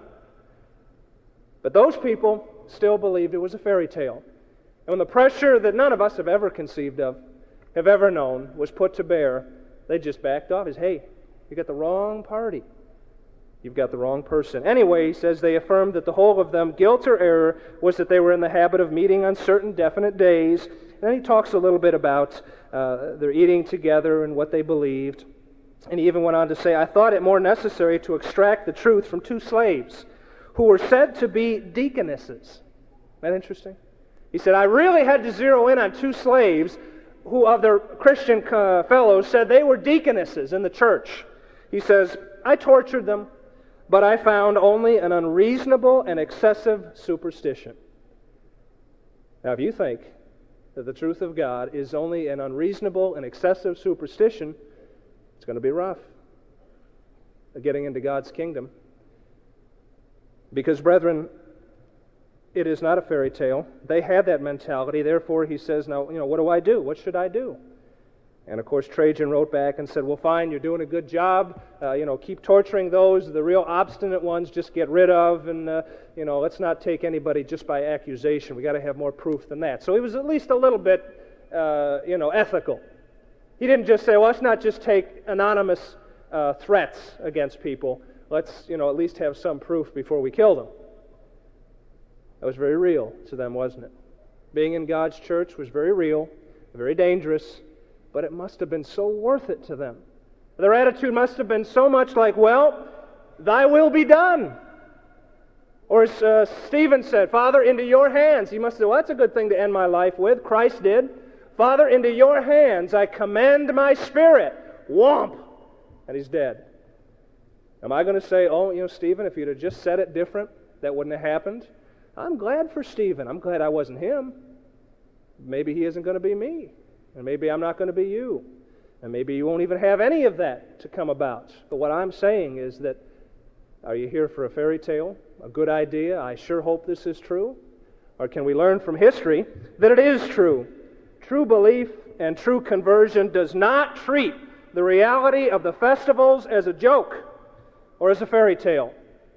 But those people still believed it was a fairy tale. And when the pressure that none of us have ever conceived of, have ever known, was put to bear, they just backed off. Hey, you got the wrong party. You've got the wrong person. Anyway, he says, they affirmed that the whole of them, guilt or error, was that they were in the habit of meeting on certain definite days. And then he talks a little bit about their eating together and what they believed. And he even went on to say, I thought it more necessary to extract the truth from 2 slaves who were said to be deaconesses. Isn't that interesting? He said, I really had to zero in on 2 slaves who of their Christian fellows said they were deaconesses in the church. He says, I tortured them, but I found only an unreasonable and excessive superstition. Now, if you think that the truth of God is only an unreasonable and excessive superstition, it's going to be rough getting into God's kingdom. Because, brethren, it is not a fairy tale. They had that mentality. Therefore, he says, now, what do I do? What should I do? And, of course, Trajan wrote back and said, well, fine, you're doing a good job. Keep torturing those. The real obstinate ones, just get rid of. And, let's not take anybody just by accusation. We've got to have more proof than that. So he was at least a little bit, ethical. He didn't just say, well, let's not just take anonymous threats against people. Let's, at least have some proof before we kill them. That was very real to them, wasn't it? Being in God's church was very real, very dangerous, but it must have been so worth it to them. Their attitude must have been so much like, well, thy will be done. Or as Stephen said, Father, into your hands. He must say, well, that's a good thing to end my life with. Christ did. Father, into your hands I commend my spirit. Whomp! And he's dead. Am I going to say, oh, Stephen, if you'd have just said it different, that wouldn't have happened? I'm glad for Stephen. I'm glad I wasn't him. Maybe he isn't going to be me. And maybe I'm not going to be you. And maybe you won't even have any of that to come about. But what I'm saying is that, are you here for a fairy tale? A good idea? I sure hope this is true. Or can we learn from history that it is true? True belief and true conversion does not treat the reality of the festivals as a joke or as a fairy tale.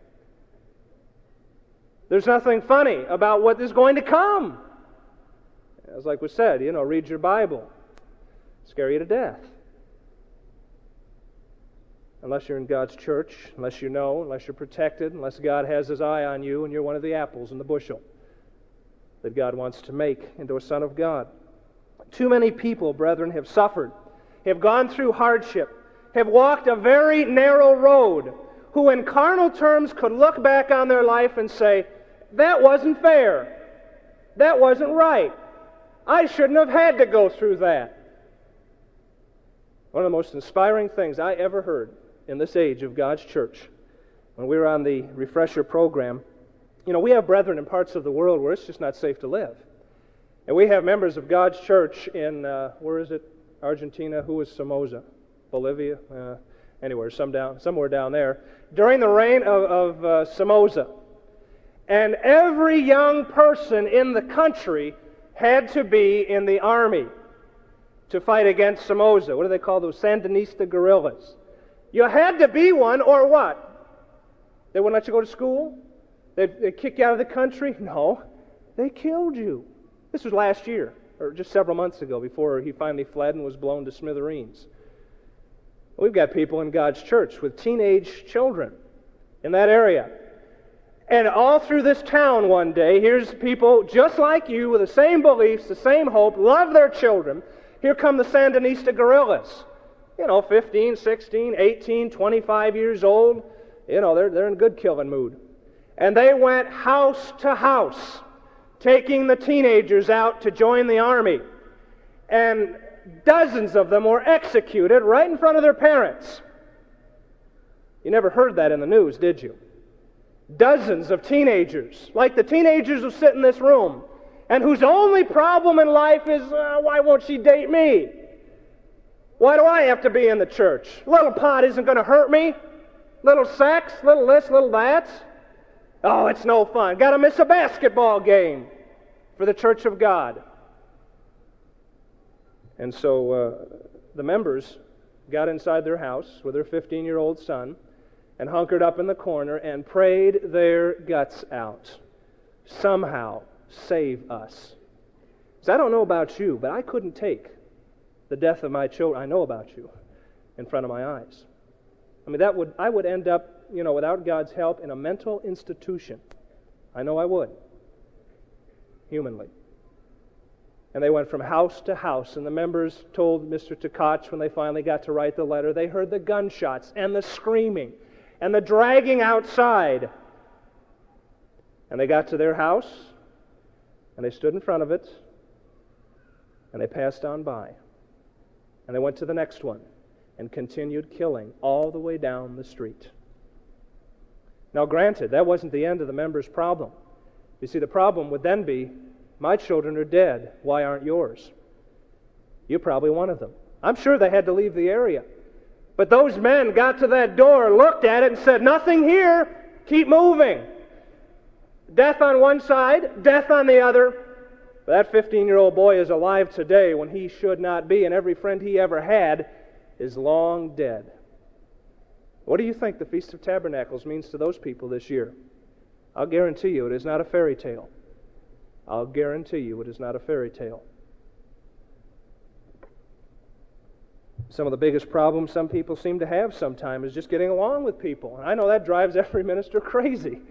There's nothing funny about what is going to come. As like we said, read your Bible. Scare you to death. Unless you're in God's church, unless you know, unless you're protected, unless God has His eye on you and you're one of the apples in the bushel that God wants to make into a son of God. Too many people, brethren, have suffered, have gone through hardship, have walked a very narrow road, who in carnal terms could look back on their life and say, that wasn't fair. That wasn't right. I shouldn't have had to go through that. One of the most inspiring things I ever heard in this age of God's church, when we were on the refresher program, we have brethren in parts of the world where it's just not safe to live. And we have members of God's church in, Argentina? Who is Somoza? Bolivia? Anywhere, somewhere down there. During the reign of Somoza. And every young person in the country had to be in the army to fight against Somoza. What do they call those? Sandinista guerrillas. You had to be one, or what? They wouldn't let you go to school? They'd kick you out of the country? No. They killed you. This was last year, or just several months ago, before he finally fled and was blown to smithereens. We've got people in God's church with teenage children in that area. And all through this town one day, here's people just like you with the same beliefs, the same hope, love their children. Here come the Sandinista guerrillas. 15, 16, 18, 25 years old. They're in good killing mood. And they went house to house, taking the teenagers out to join the army. And dozens of them were executed right in front of their parents. You never heard that in the news, did you? Dozens of teenagers, like the teenagers who sit in this room, and whose only problem in life is, why won't she date me? Why do I have to be in the church? Little pot isn't going to hurt me. Little sex, little this, little that. Oh, it's no fun. Got to miss a basketball game for the church of God. And so the members got inside their house with their 15-year-old son and hunkered up in the corner and prayed their guts out. Somehow save us. So I don't know about you, but I couldn't take the death of my children, I know about you, in front of my eyes. I would end up, without God's help, in a mental institution. I know I would, humanly. And they went from house to house, and the members told Mr. Tkach when they finally got to write the letter, they heard the gunshots and the screaming and the dragging outside. And they got to their house, and they stood in front of it, and they passed on by. And they went to the next one and continued killing all the way down the street. Now granted, that wasn't the end of the members' problem. You see, the problem would then be, my children are dead, why aren't yours? You're probably one of them. I'm sure they had to leave the area. But those men got to that door, looked at it, and said, nothing here, keep moving. Death on one side, death on the other. That 15-year-old boy is alive today when he should not be, and every friend he ever had is long dead. What do you think the Feast of Tabernacles means to those people this year? I'll guarantee you it is not a fairy tale. I'll guarantee you it is not a fairy tale. Some of the biggest problems some people seem to have sometimes is just getting along with people. And I know that drives every minister crazy.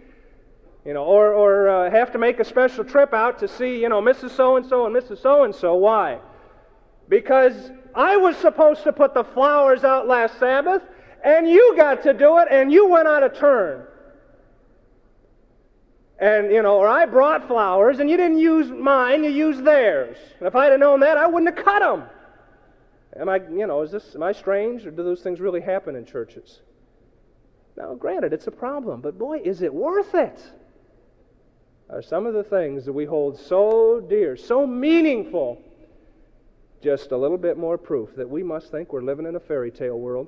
Or have to make a special trip out to see, Mrs. So-and-so and Mrs. So-and-so. Why? Because I was supposed to put the flowers out last Sabbath, and you got to do it, and you went out of turn. And, or I brought flowers, and you didn't use mine, you used theirs. And if I'd have known that, I wouldn't have cut them. Am I strange, or do those things really happen in churches? Now, granted, it's a problem, but boy, is it worth it? Are some of the things that we hold so dear, so meaningful, just a little bit more proof that we must think we're living in a fairy tale world?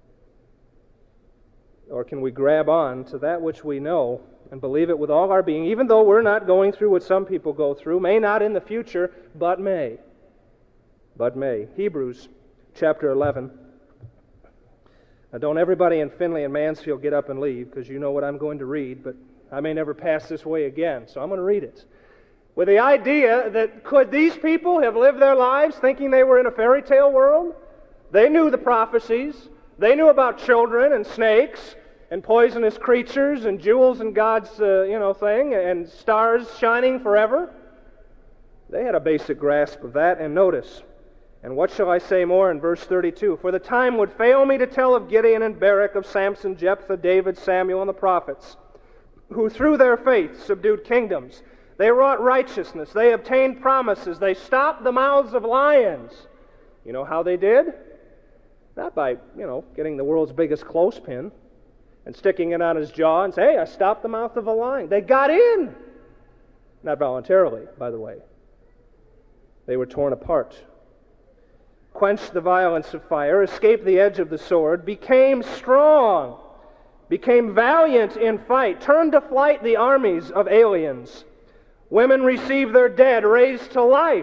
Or can we grab on to that which we know and believe it with all our being, even though we're not going through what some people go through, may not in the future, but may. But may. Hebrews chapter 11. Now, don't everybody in Findlay and Mansfield get up and leave, because you know what I'm going to read, but I may never pass this way again, so I'm going to read it. With the idea that could these people have lived their lives thinking they were in a fairy tale world? They knew the prophecies. They knew about children and snakes and poisonous creatures and jewels in God's thing and stars shining forever. They had a basic grasp of that. And notice, and what shall I say more in verse 32? For the time would fail me to tell of Gideon and Barak, of Samson, Jephthah, David, Samuel, and the prophets, who through their faith subdued kingdoms. They wrought righteousness. They obtained promises. They stopped the mouths of lions. You know how they did? Not by, getting the world's biggest clothespin and sticking it on his jaw and say, hey, I stopped the mouth of a lion. They got in. Not voluntarily, by the way. They were torn apart. Quenched the violence of fire, escaped the edge of the sword, became strong, became valiant in fight, turned to flight the armies of aliens. Women received their dead raised to life.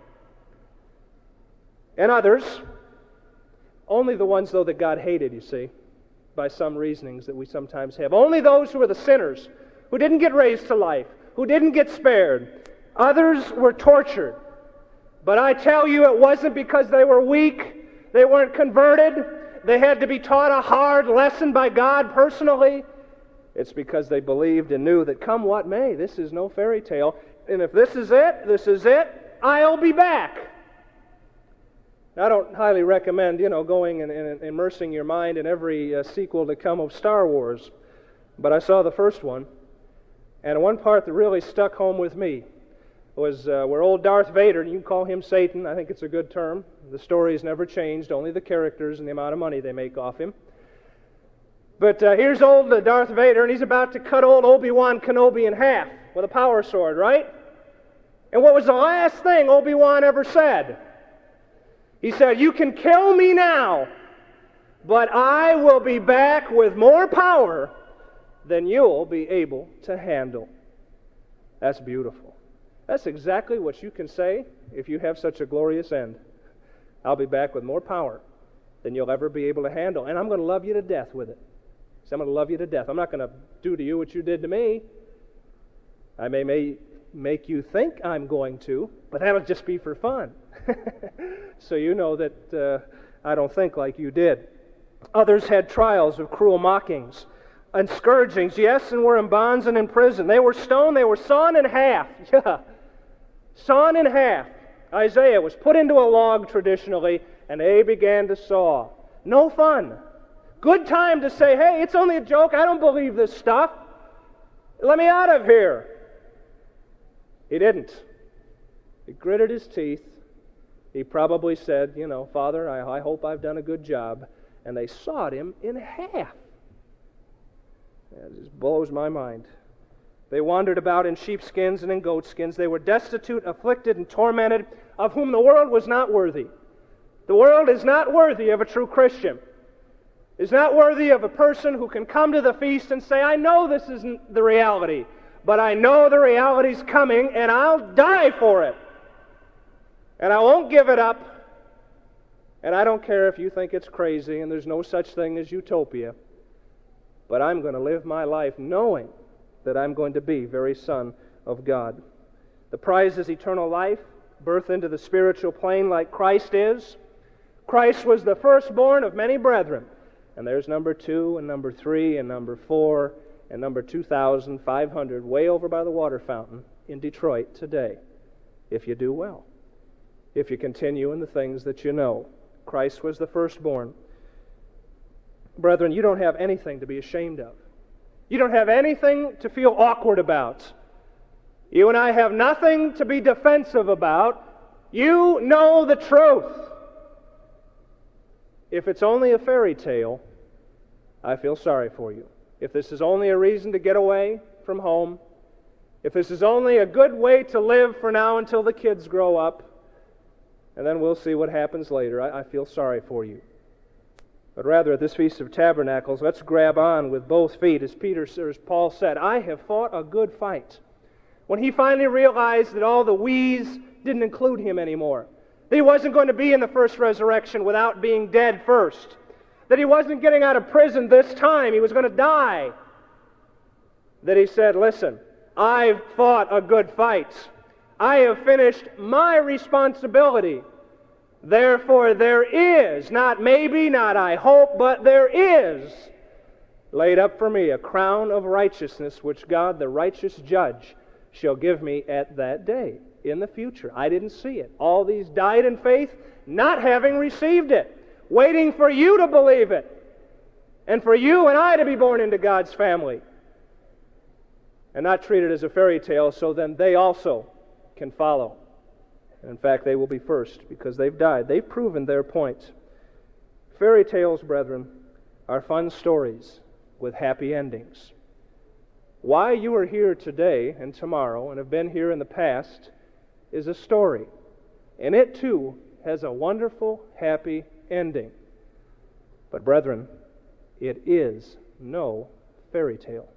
And others, only the ones, though, that God hated, you see, by some reasonings that we sometimes have. Only those who were the sinners, who didn't get raised to life, who didn't get spared. Others were tortured. But I tell you, it wasn't because they were weak, they weren't converted, they had to be taught a hard lesson by God personally. It's because they believed and knew that come what may, this is no fairy tale. And if this is it, I'll be back. I don't highly recommend, going and immersing your mind in every sequel to come of Star Wars. But I saw the first one, and one part that really stuck home with me was where old Darth Vader, and you can call him Satan, I think it's a good term. The story's never changed, only the characters and the amount of money they make off him. But here's old Darth Vader, and he's about to cut old Obi-Wan Kenobi in half with a power sword, right? And what was the last thing Obi-Wan ever said? He said, you can kill me now, but I will be back with more power than you'll be able to handle. That's beautiful. That's exactly what you can say if you have such a glorious end. I'll be back with more power than you'll ever be able to handle, and I'm going to love you to death with it. So I'm going to love you to death. I'm not going to do to you what you did to me. I may make you think I'm going to, but that'll just be for fun. So you know that I don't think like you did. Others had trials of cruel mockings and scourgings, yes, and were in bonds and in prison. They were stoned, they were sawn in half. Yeah, sawn in half. Isaiah was put into a log traditionally, and they began to saw. No fun. Good time to say, hey, it's only a joke, I don't believe this stuff. Let me out of here. He didn't. He gritted his teeth. He probably said, Father, I hope I've done a good job. And they sawed him in half. That just blows my mind. They wandered about in sheepskins and in goatskins. They were destitute, afflicted, and tormented, of whom the world was not worthy. The world is not worthy of a true Christian. Is not worthy of a person who can come to the feast and say, I know this isn't the reality, but I know the reality's coming, and I'll die for it. And I won't give it up. And I don't care if you think it's crazy and there's no such thing as utopia. But I'm going to live my life knowing that I'm going to be very Son of God. The prize is eternal life, birth into the spiritual plane like Christ is. Christ was the firstborn of many brethren. And there's number 2 and number 3 and number 4 and number 2,500 way over by the water fountain in Detroit today, if you do well. If you continue in the things that you know. Christ was the firstborn. Brethren, you don't have anything to be ashamed of. You don't have anything to feel awkward about. You and I have nothing to be defensive about. You know the truth. If it's only a fairy tale, I feel sorry for you. If this is only a reason to get away from home, if this is only a good way to live for now until the kids grow up, and then we'll see what happens later, I feel sorry for you. But rather, at this Feast of Tabernacles, let's grab on with both feet. As Paul said, I have fought a good fight. When he finally realized that all the we's didn't include him anymore, that he wasn't going to be in the first resurrection without being dead first, that he wasn't getting out of prison this time, he was going to die, that he said, listen, I've fought a good fight. I have finished my responsibility. Therefore, there is, not maybe, not I hope, but there is laid up for me a crown of righteousness, which God, the righteous judge, shall give me at that day, in the future. I didn't see it. All these died in faith, not having received it, waiting for you to believe it, and for you and I to be born into God's family, and not treat it as a fairy tale, so then they also can follow. And in fact, they will be first, because they've died. They've proven their point. Fairy tales, brethren, are fun stories with happy endings. Why you are here today and tomorrow and have been here in the past is a story. And it too has a wonderful, happy ending. But brethren, it is no fairy tale.